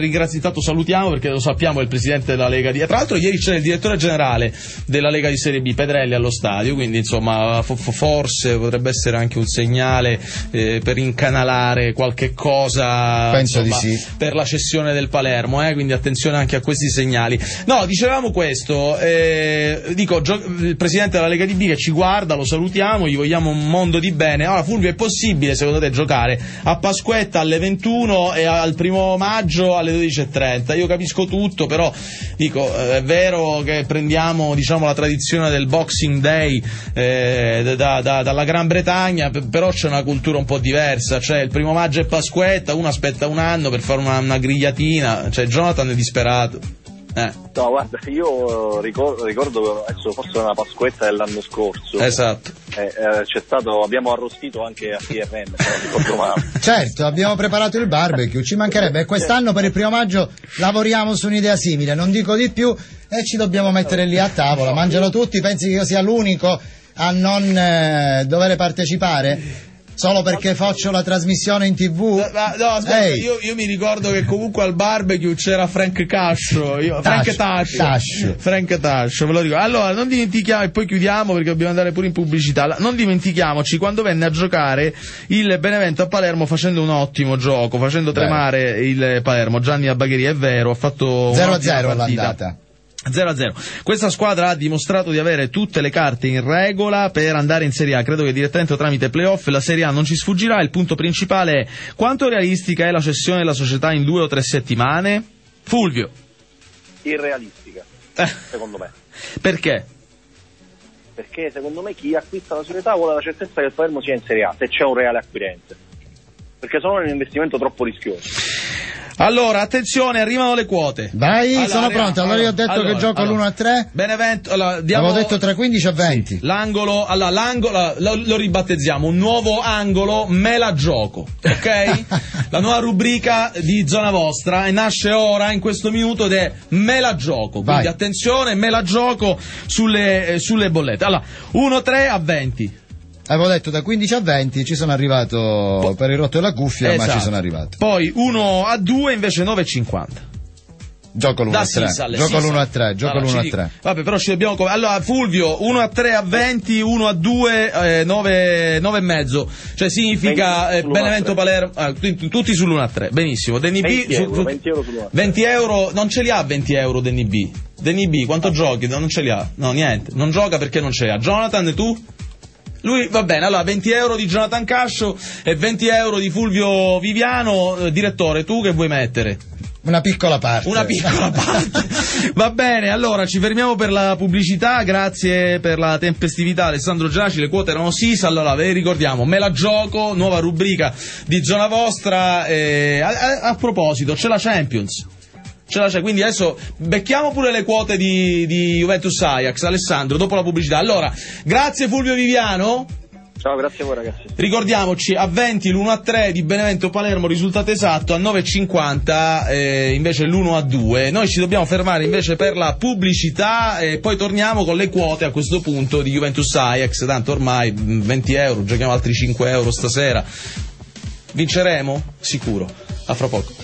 ringrazi, intanto salutiamo perché lo sappiamo è il presidente della Lega di... Tra l'altro ieri c'era il direttore generale della Lega di Serie B, Pedrelli, allo stadio, quindi insomma fo- forse potrebbe essere anche un segnale eh, per incanalare qualche cosa, penso insomma, di sì, per la cessione del Palermo, eh, quindi attenzione anche a questi segnali. No, dicevamo questo, eh, dico, gio- il presidente della Lega di B che ci guarda, lo salutiamo, gli vogliamo un mondo di bene. Allora Fulvio, è possibile secondo te giocare a Pasquetta alle ventuno e al primo maggio alle dodici e trenta? Io capisco tutto, però dico, è vero che prendiamo, diciamo, la tradizione del Boxing Day eh, da, da, dalla Gran Bretagna, però c'è una cultura un po' diversa, cioè il primo maggio è Pasquetta, uno aspetta un anno per fare una, una grigliatina, cioè Jonathan è disperato. Eh. No, guarda, io ricordo, ricordo adesso forse una Pasquetta dell'anno scorso. Esatto. Eh, eh, c'è stato, abbiamo arrostito anche a T R M, se non ricordo male. Certo, abbiamo preparato il barbecue, ci mancherebbe, e quest'anno per il primo maggio lavoriamo su un'idea simile, non dico di più, e ci dobbiamo mettere lì a tavola, mangiano tutti, pensi che io sia l'unico a non eh, dover partecipare? Solo perché faccio la trasmissione in tv? No, no aspetta, io, io mi ricordo che comunque al barbecue c'era Frank Cascio, io, Frank Tascio, Frank Tascio, ve lo dico. Allora, non dimentichiamo, e poi chiudiamo perché dobbiamo andare pure in pubblicità, non dimentichiamoci quando venne a giocare il Benevento a Palermo facendo un ottimo gioco, facendo tremare Beh. il Palermo. Gianni Abbagheria, è vero, ha fatto zero a zero all'andata. zero a zero. Questa squadra ha dimostrato di avere tutte le carte in regola per andare in Serie A, credo che direttamente o tramite playoff la Serie A non ci sfuggirà. Il punto principale è: quanto realistica è la cessione della società in due o tre settimane? Fulvio? Irrealistica, eh. secondo me. Perché? Perché secondo me chi acquista la società vuole la certezza che il Palermo sia in Serie A, se c'è un reale acquirente, perché sono un investimento troppo rischioso. Allora, attenzione, arrivano le quote. Vai, allora, sono pronto. Allora io ho detto allora, che gioco allora. l'uno a tre. Benevento, allora, diamo... avevo detto tra quindici e venti. Sì, l'angolo, allora, l'angolo lo, lo ribattezziamo, un nuovo angolo, me la gioco, ok? La nuova rubrica di Zona Vostra, e nasce ora, in questo minuto, ed è me la gioco. Quindi Vai. attenzione, me la gioco sulle, eh, sulle bollette. Allora, uno tre a venti. Avevo detto da quindici a venti, ci sono arrivato po- per il rotto della cuffia, esatto. ma ci sono arrivato. Poi uno a due invece nove e cinquanta. Gioco l'uno a tre. Gioco l'uno a tre, gioco l'uno a tre. Vabbè, però ci dobbiamo. Allora, Fulvio, uno a tre a venti, uno a due, eh, nove, nove e mezzo. Cioè significa eh, Benevento Palermo. Ah, t- tutti sull'uno a tre. Benissimo. Denny B. venti euro, su, venti euro sull'uno a tre. venti euro, non ce li ha venti euro Denny B. Denny B, quanto ah. giochi? No, non ce li ha. No, niente. Non gioca perché non ce li ha. Jonathan, tu? Lui, va bene, allora venti euro di Jonathan Cascio e venti euro di Fulvio Viviano. Eh, direttore, tu che vuoi mettere? Una piccola parte. Una piccola parte. Va bene, allora ci fermiamo per la pubblicità. Grazie per la tempestività, Alessandro Giaci. Le quote erano Sisa. Allora ve le ricordiamo, me la gioco, nuova rubrica di Zona Vostra. Eh, a, a, a proposito, c'è la Champions. Ce la c'è, quindi adesso becchiamo pure le quote di, di Juventus Ajax, Alessandro, dopo la pubblicità. Allora, grazie Fulvio Viviano. Ciao, grazie a voi ragazzi. Ricordiamoci, a venti l'uno a tre di Benevento Palermo, risultato esatto, a nove e cinquanta eh, invece l'uno a due. Noi ci dobbiamo fermare invece per la pubblicità e poi torniamo con le quote a questo punto di Juventus Ajax, tanto ormai venti euro, giochiamo altri cinque euro stasera. Vinceremo? Sicuro. A fra poco.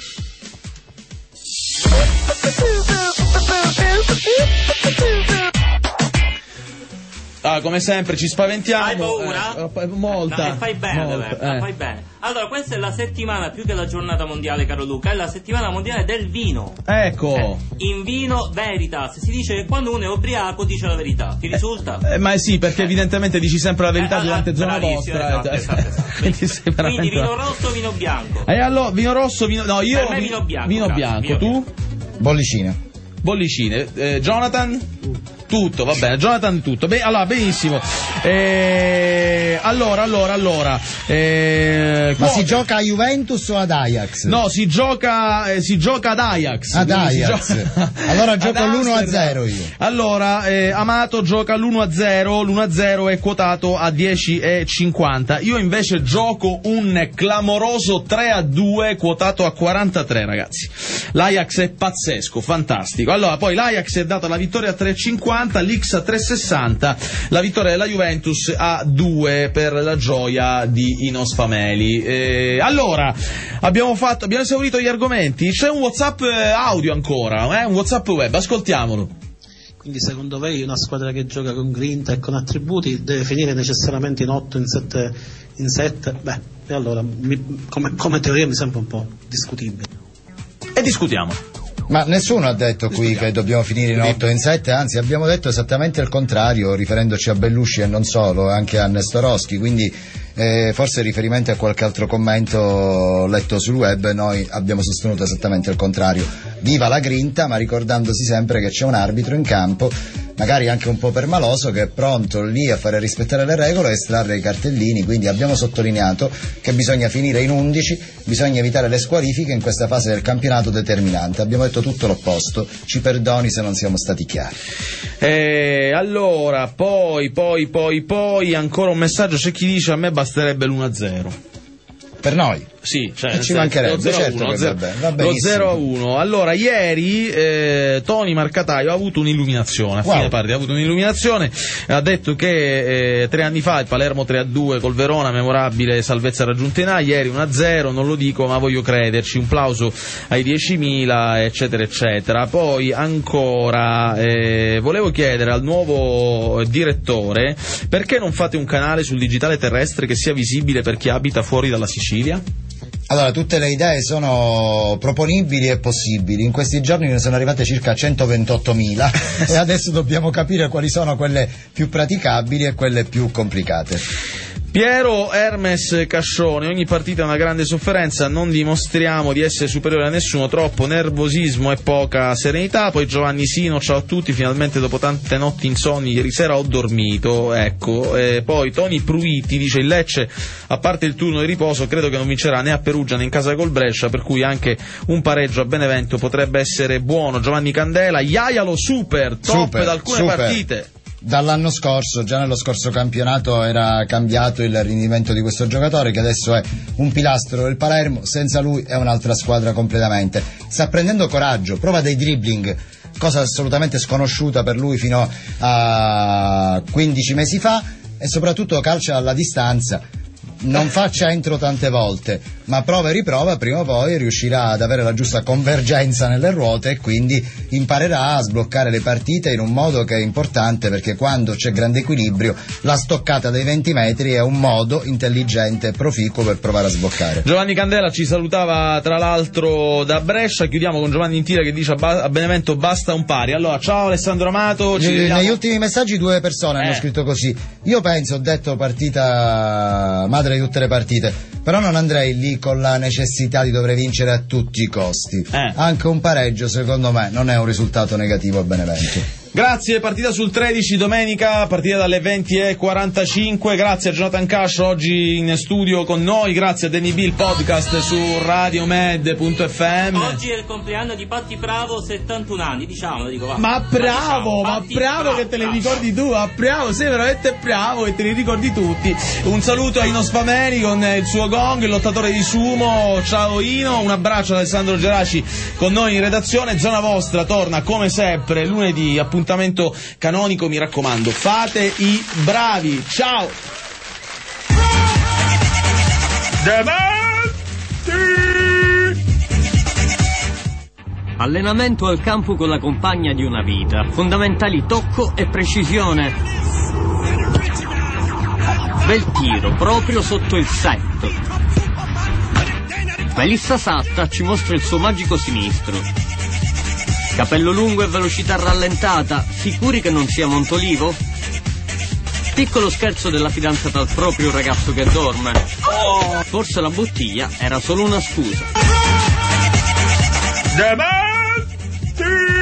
Ah, come sempre ci spaventiamo. Hai paura? Eh, molta. No, e fai bene, molta, eh. fai bene. Allora, questa è la settimana più che la giornata mondiale, caro Luca, è la settimana mondiale del vino. Ecco. Eh, in vino veritas. Si dice che quando uno è ubriaco dice la verità. Ti risulta? Eh, ma sì, perché eh. evidentemente dici sempre la verità eh, durante Zona Vostra. Esatto, esatto, esatto. Quindi vino rosso o vino bianco? E eh, allora, vino rosso, vino... No, io... Per me vino bianco. Vino bianco, vino tu? Bollicine. Bollicine. Eh, Jonathan? Tutto, va bene, Jonathan tutto. Beh, allora, benissimo. Eh, allora, allora, allora. Eh, Ma si gioca a Juventus o ad Ajax? No, si gioca, eh, si gioca ad Ajax. Ad Ajax. Gioca... Allora gioco l'uno a zero io. Allora, eh, Amato gioca l'uno a zero, l'uno a zero è quotato a dieci e cinquanta. Io invece gioco un clamoroso tre a due quotato a quarantatré, ragazzi. L'Ajax è pazzesco, fantastico. Allora, poi l'Ajax è data la vittoria a tre e cinquanta, l'X a tre e sessanta, la vittoria della Juventus Juventus a due per la gioia di Inos Fameli. Eh, allora, abbiamo fatto, abbiamo esaurito gli argomenti. C'è un WhatsApp audio ancora, eh? Un WhatsApp web, ascoltiamolo. Quindi secondo voi una squadra che gioca con grinta e con attributi deve finire necessariamente in otto, in sette, in sette? Beh, e allora mi, come, come teoria mi sembra un po' discutibile. E discutiamo. Ma nessuno ha detto qui che dobbiamo finire in otto e in sette, anzi abbiamo detto esattamente il contrario, riferendoci a Bellusci e non solo, anche a Nestorowski, quindi eh, forse in riferimento a qualche altro commento letto sul web noi abbiamo sostenuto esattamente il contrario. Viva la grinta, ma ricordandosi sempre che c'è un arbitro in campo, magari anche un po' permaloso, che è pronto lì a fare rispettare le regole e estrarre i cartellini, quindi abbiamo sottolineato che bisogna finire in undici, bisogna evitare le squalifiche in questa fase del campionato determinante. Abbiamo detto tutto l'opposto, ci perdoni se non siamo stati chiari. Eh, allora, poi, poi, poi, poi, ancora un messaggio, c'è chi dice a me basterebbe l'uno a zero. Per noi? Sì, cioè, e ci mancherebbe, lo zero a certo uno, che zero, va bene, va lo zero a uno. Allora, ieri eh, Tony Marcataio ha avuto un'illuminazione, a wow. fine partita ha avuto un'illuminazione, ha detto che eh, tre anni fa il Palermo tre a due col Verona, memorabile salvezza raggiunta in A, ieri uno a zero, non lo dico ma voglio crederci, un plauso ai diecimila, eccetera eccetera. Poi ancora eh, volevo chiedere al nuovo direttore perché non fate un canale sul digitale terrestre che sia visibile per chi abita fuori dalla Sicilia? Allora, tutte le idee sono proponibili e possibili. In questi giorni ne sono arrivate circa centoventottomila e adesso dobbiamo capire quali sono quelle più praticabili e quelle più complicate. Piero Hermes Cascione, ogni partita è una grande sofferenza, non dimostriamo di essere superiori a nessuno, troppo nervosismo e poca serenità. Poi Giovanni Sino, ciao a tutti, finalmente dopo tante notti insonni ieri sera ho dormito, ecco. E poi Tony Pruiti dice il Lecce, a parte il turno di riposo, credo che non vincerà né a Perugia né in casa col Brescia, per cui anche un pareggio a Benevento potrebbe essere buono. Giovanni Candela, Iaialo super, top super, da alcune super. partite. Dall'anno scorso, già nello scorso campionato era cambiato il rendimento di questo giocatore, che adesso è un pilastro del Palermo, senza lui è un'altra squadra completamente. Sta prendendo coraggio, prova dei dribbling, cosa assolutamente sconosciuta per lui fino a quindici mesi fa, e soprattutto calcia alla distanza. Non fa centro tante volte, ma prova e riprova, prima o poi riuscirà ad avere la giusta convergenza nelle ruote e quindi imparerà a sbloccare le partite in un modo che è importante, perché quando c'è grande equilibrio la stoccata dei venti metri è un modo intelligente e proficuo per provare a sbloccare. Giovanni Candela ci salutava tra l'altro da Brescia. Chiudiamo con Giovanni Intira che dice a Benevento basta un pari. Allora, ciao Alessandro Amato. Ci Negli ultimi messaggi due persone eh. hanno scritto così: io penso, ho detto partita madre di tutte le partite, però non andrei lì con la necessità di dover vincere a tutti i costi. Eh. Anche un pareggio secondo me non è un risultato negativo a Benevento. Grazie, partita sul tredici domenica, partita dalle venti e quarantacinque. Grazie a Jonathan Cash oggi in studio con noi, grazie a Danny B, il podcast su radiomed punto effe emme. Oggi è il compleanno di Patti Bravo, settantuno anni, diciamolo, dico va. Ma bravo, ma, diciamo, ma bravo, bravo che te le ricordi tu, ma bravo, sei veramente bravo e te li ricordi tutti. Un saluto a Inos Fameli con il suo gong, il lottatore di sumo. Ciao Ino, un abbraccio ad Alessandro Geraci con noi in redazione. Zona Vostra torna come sempre lunedì, appuntamento canonico, mi raccomando, fate i bravi. Ciao. Allenamento al campo con la compagna di una vita. Fondamentali tocco e precisione. Bel tiro, proprio sotto il setto. Melissa Satta ci mostra il suo magico sinistro. Capello lungo e velocità rallentata, sicuri che non sia Montolivo? Piccolo scherzo della fidanzata al proprio ragazzo che dorme. Oh, forse la bottiglia era solo una scusa.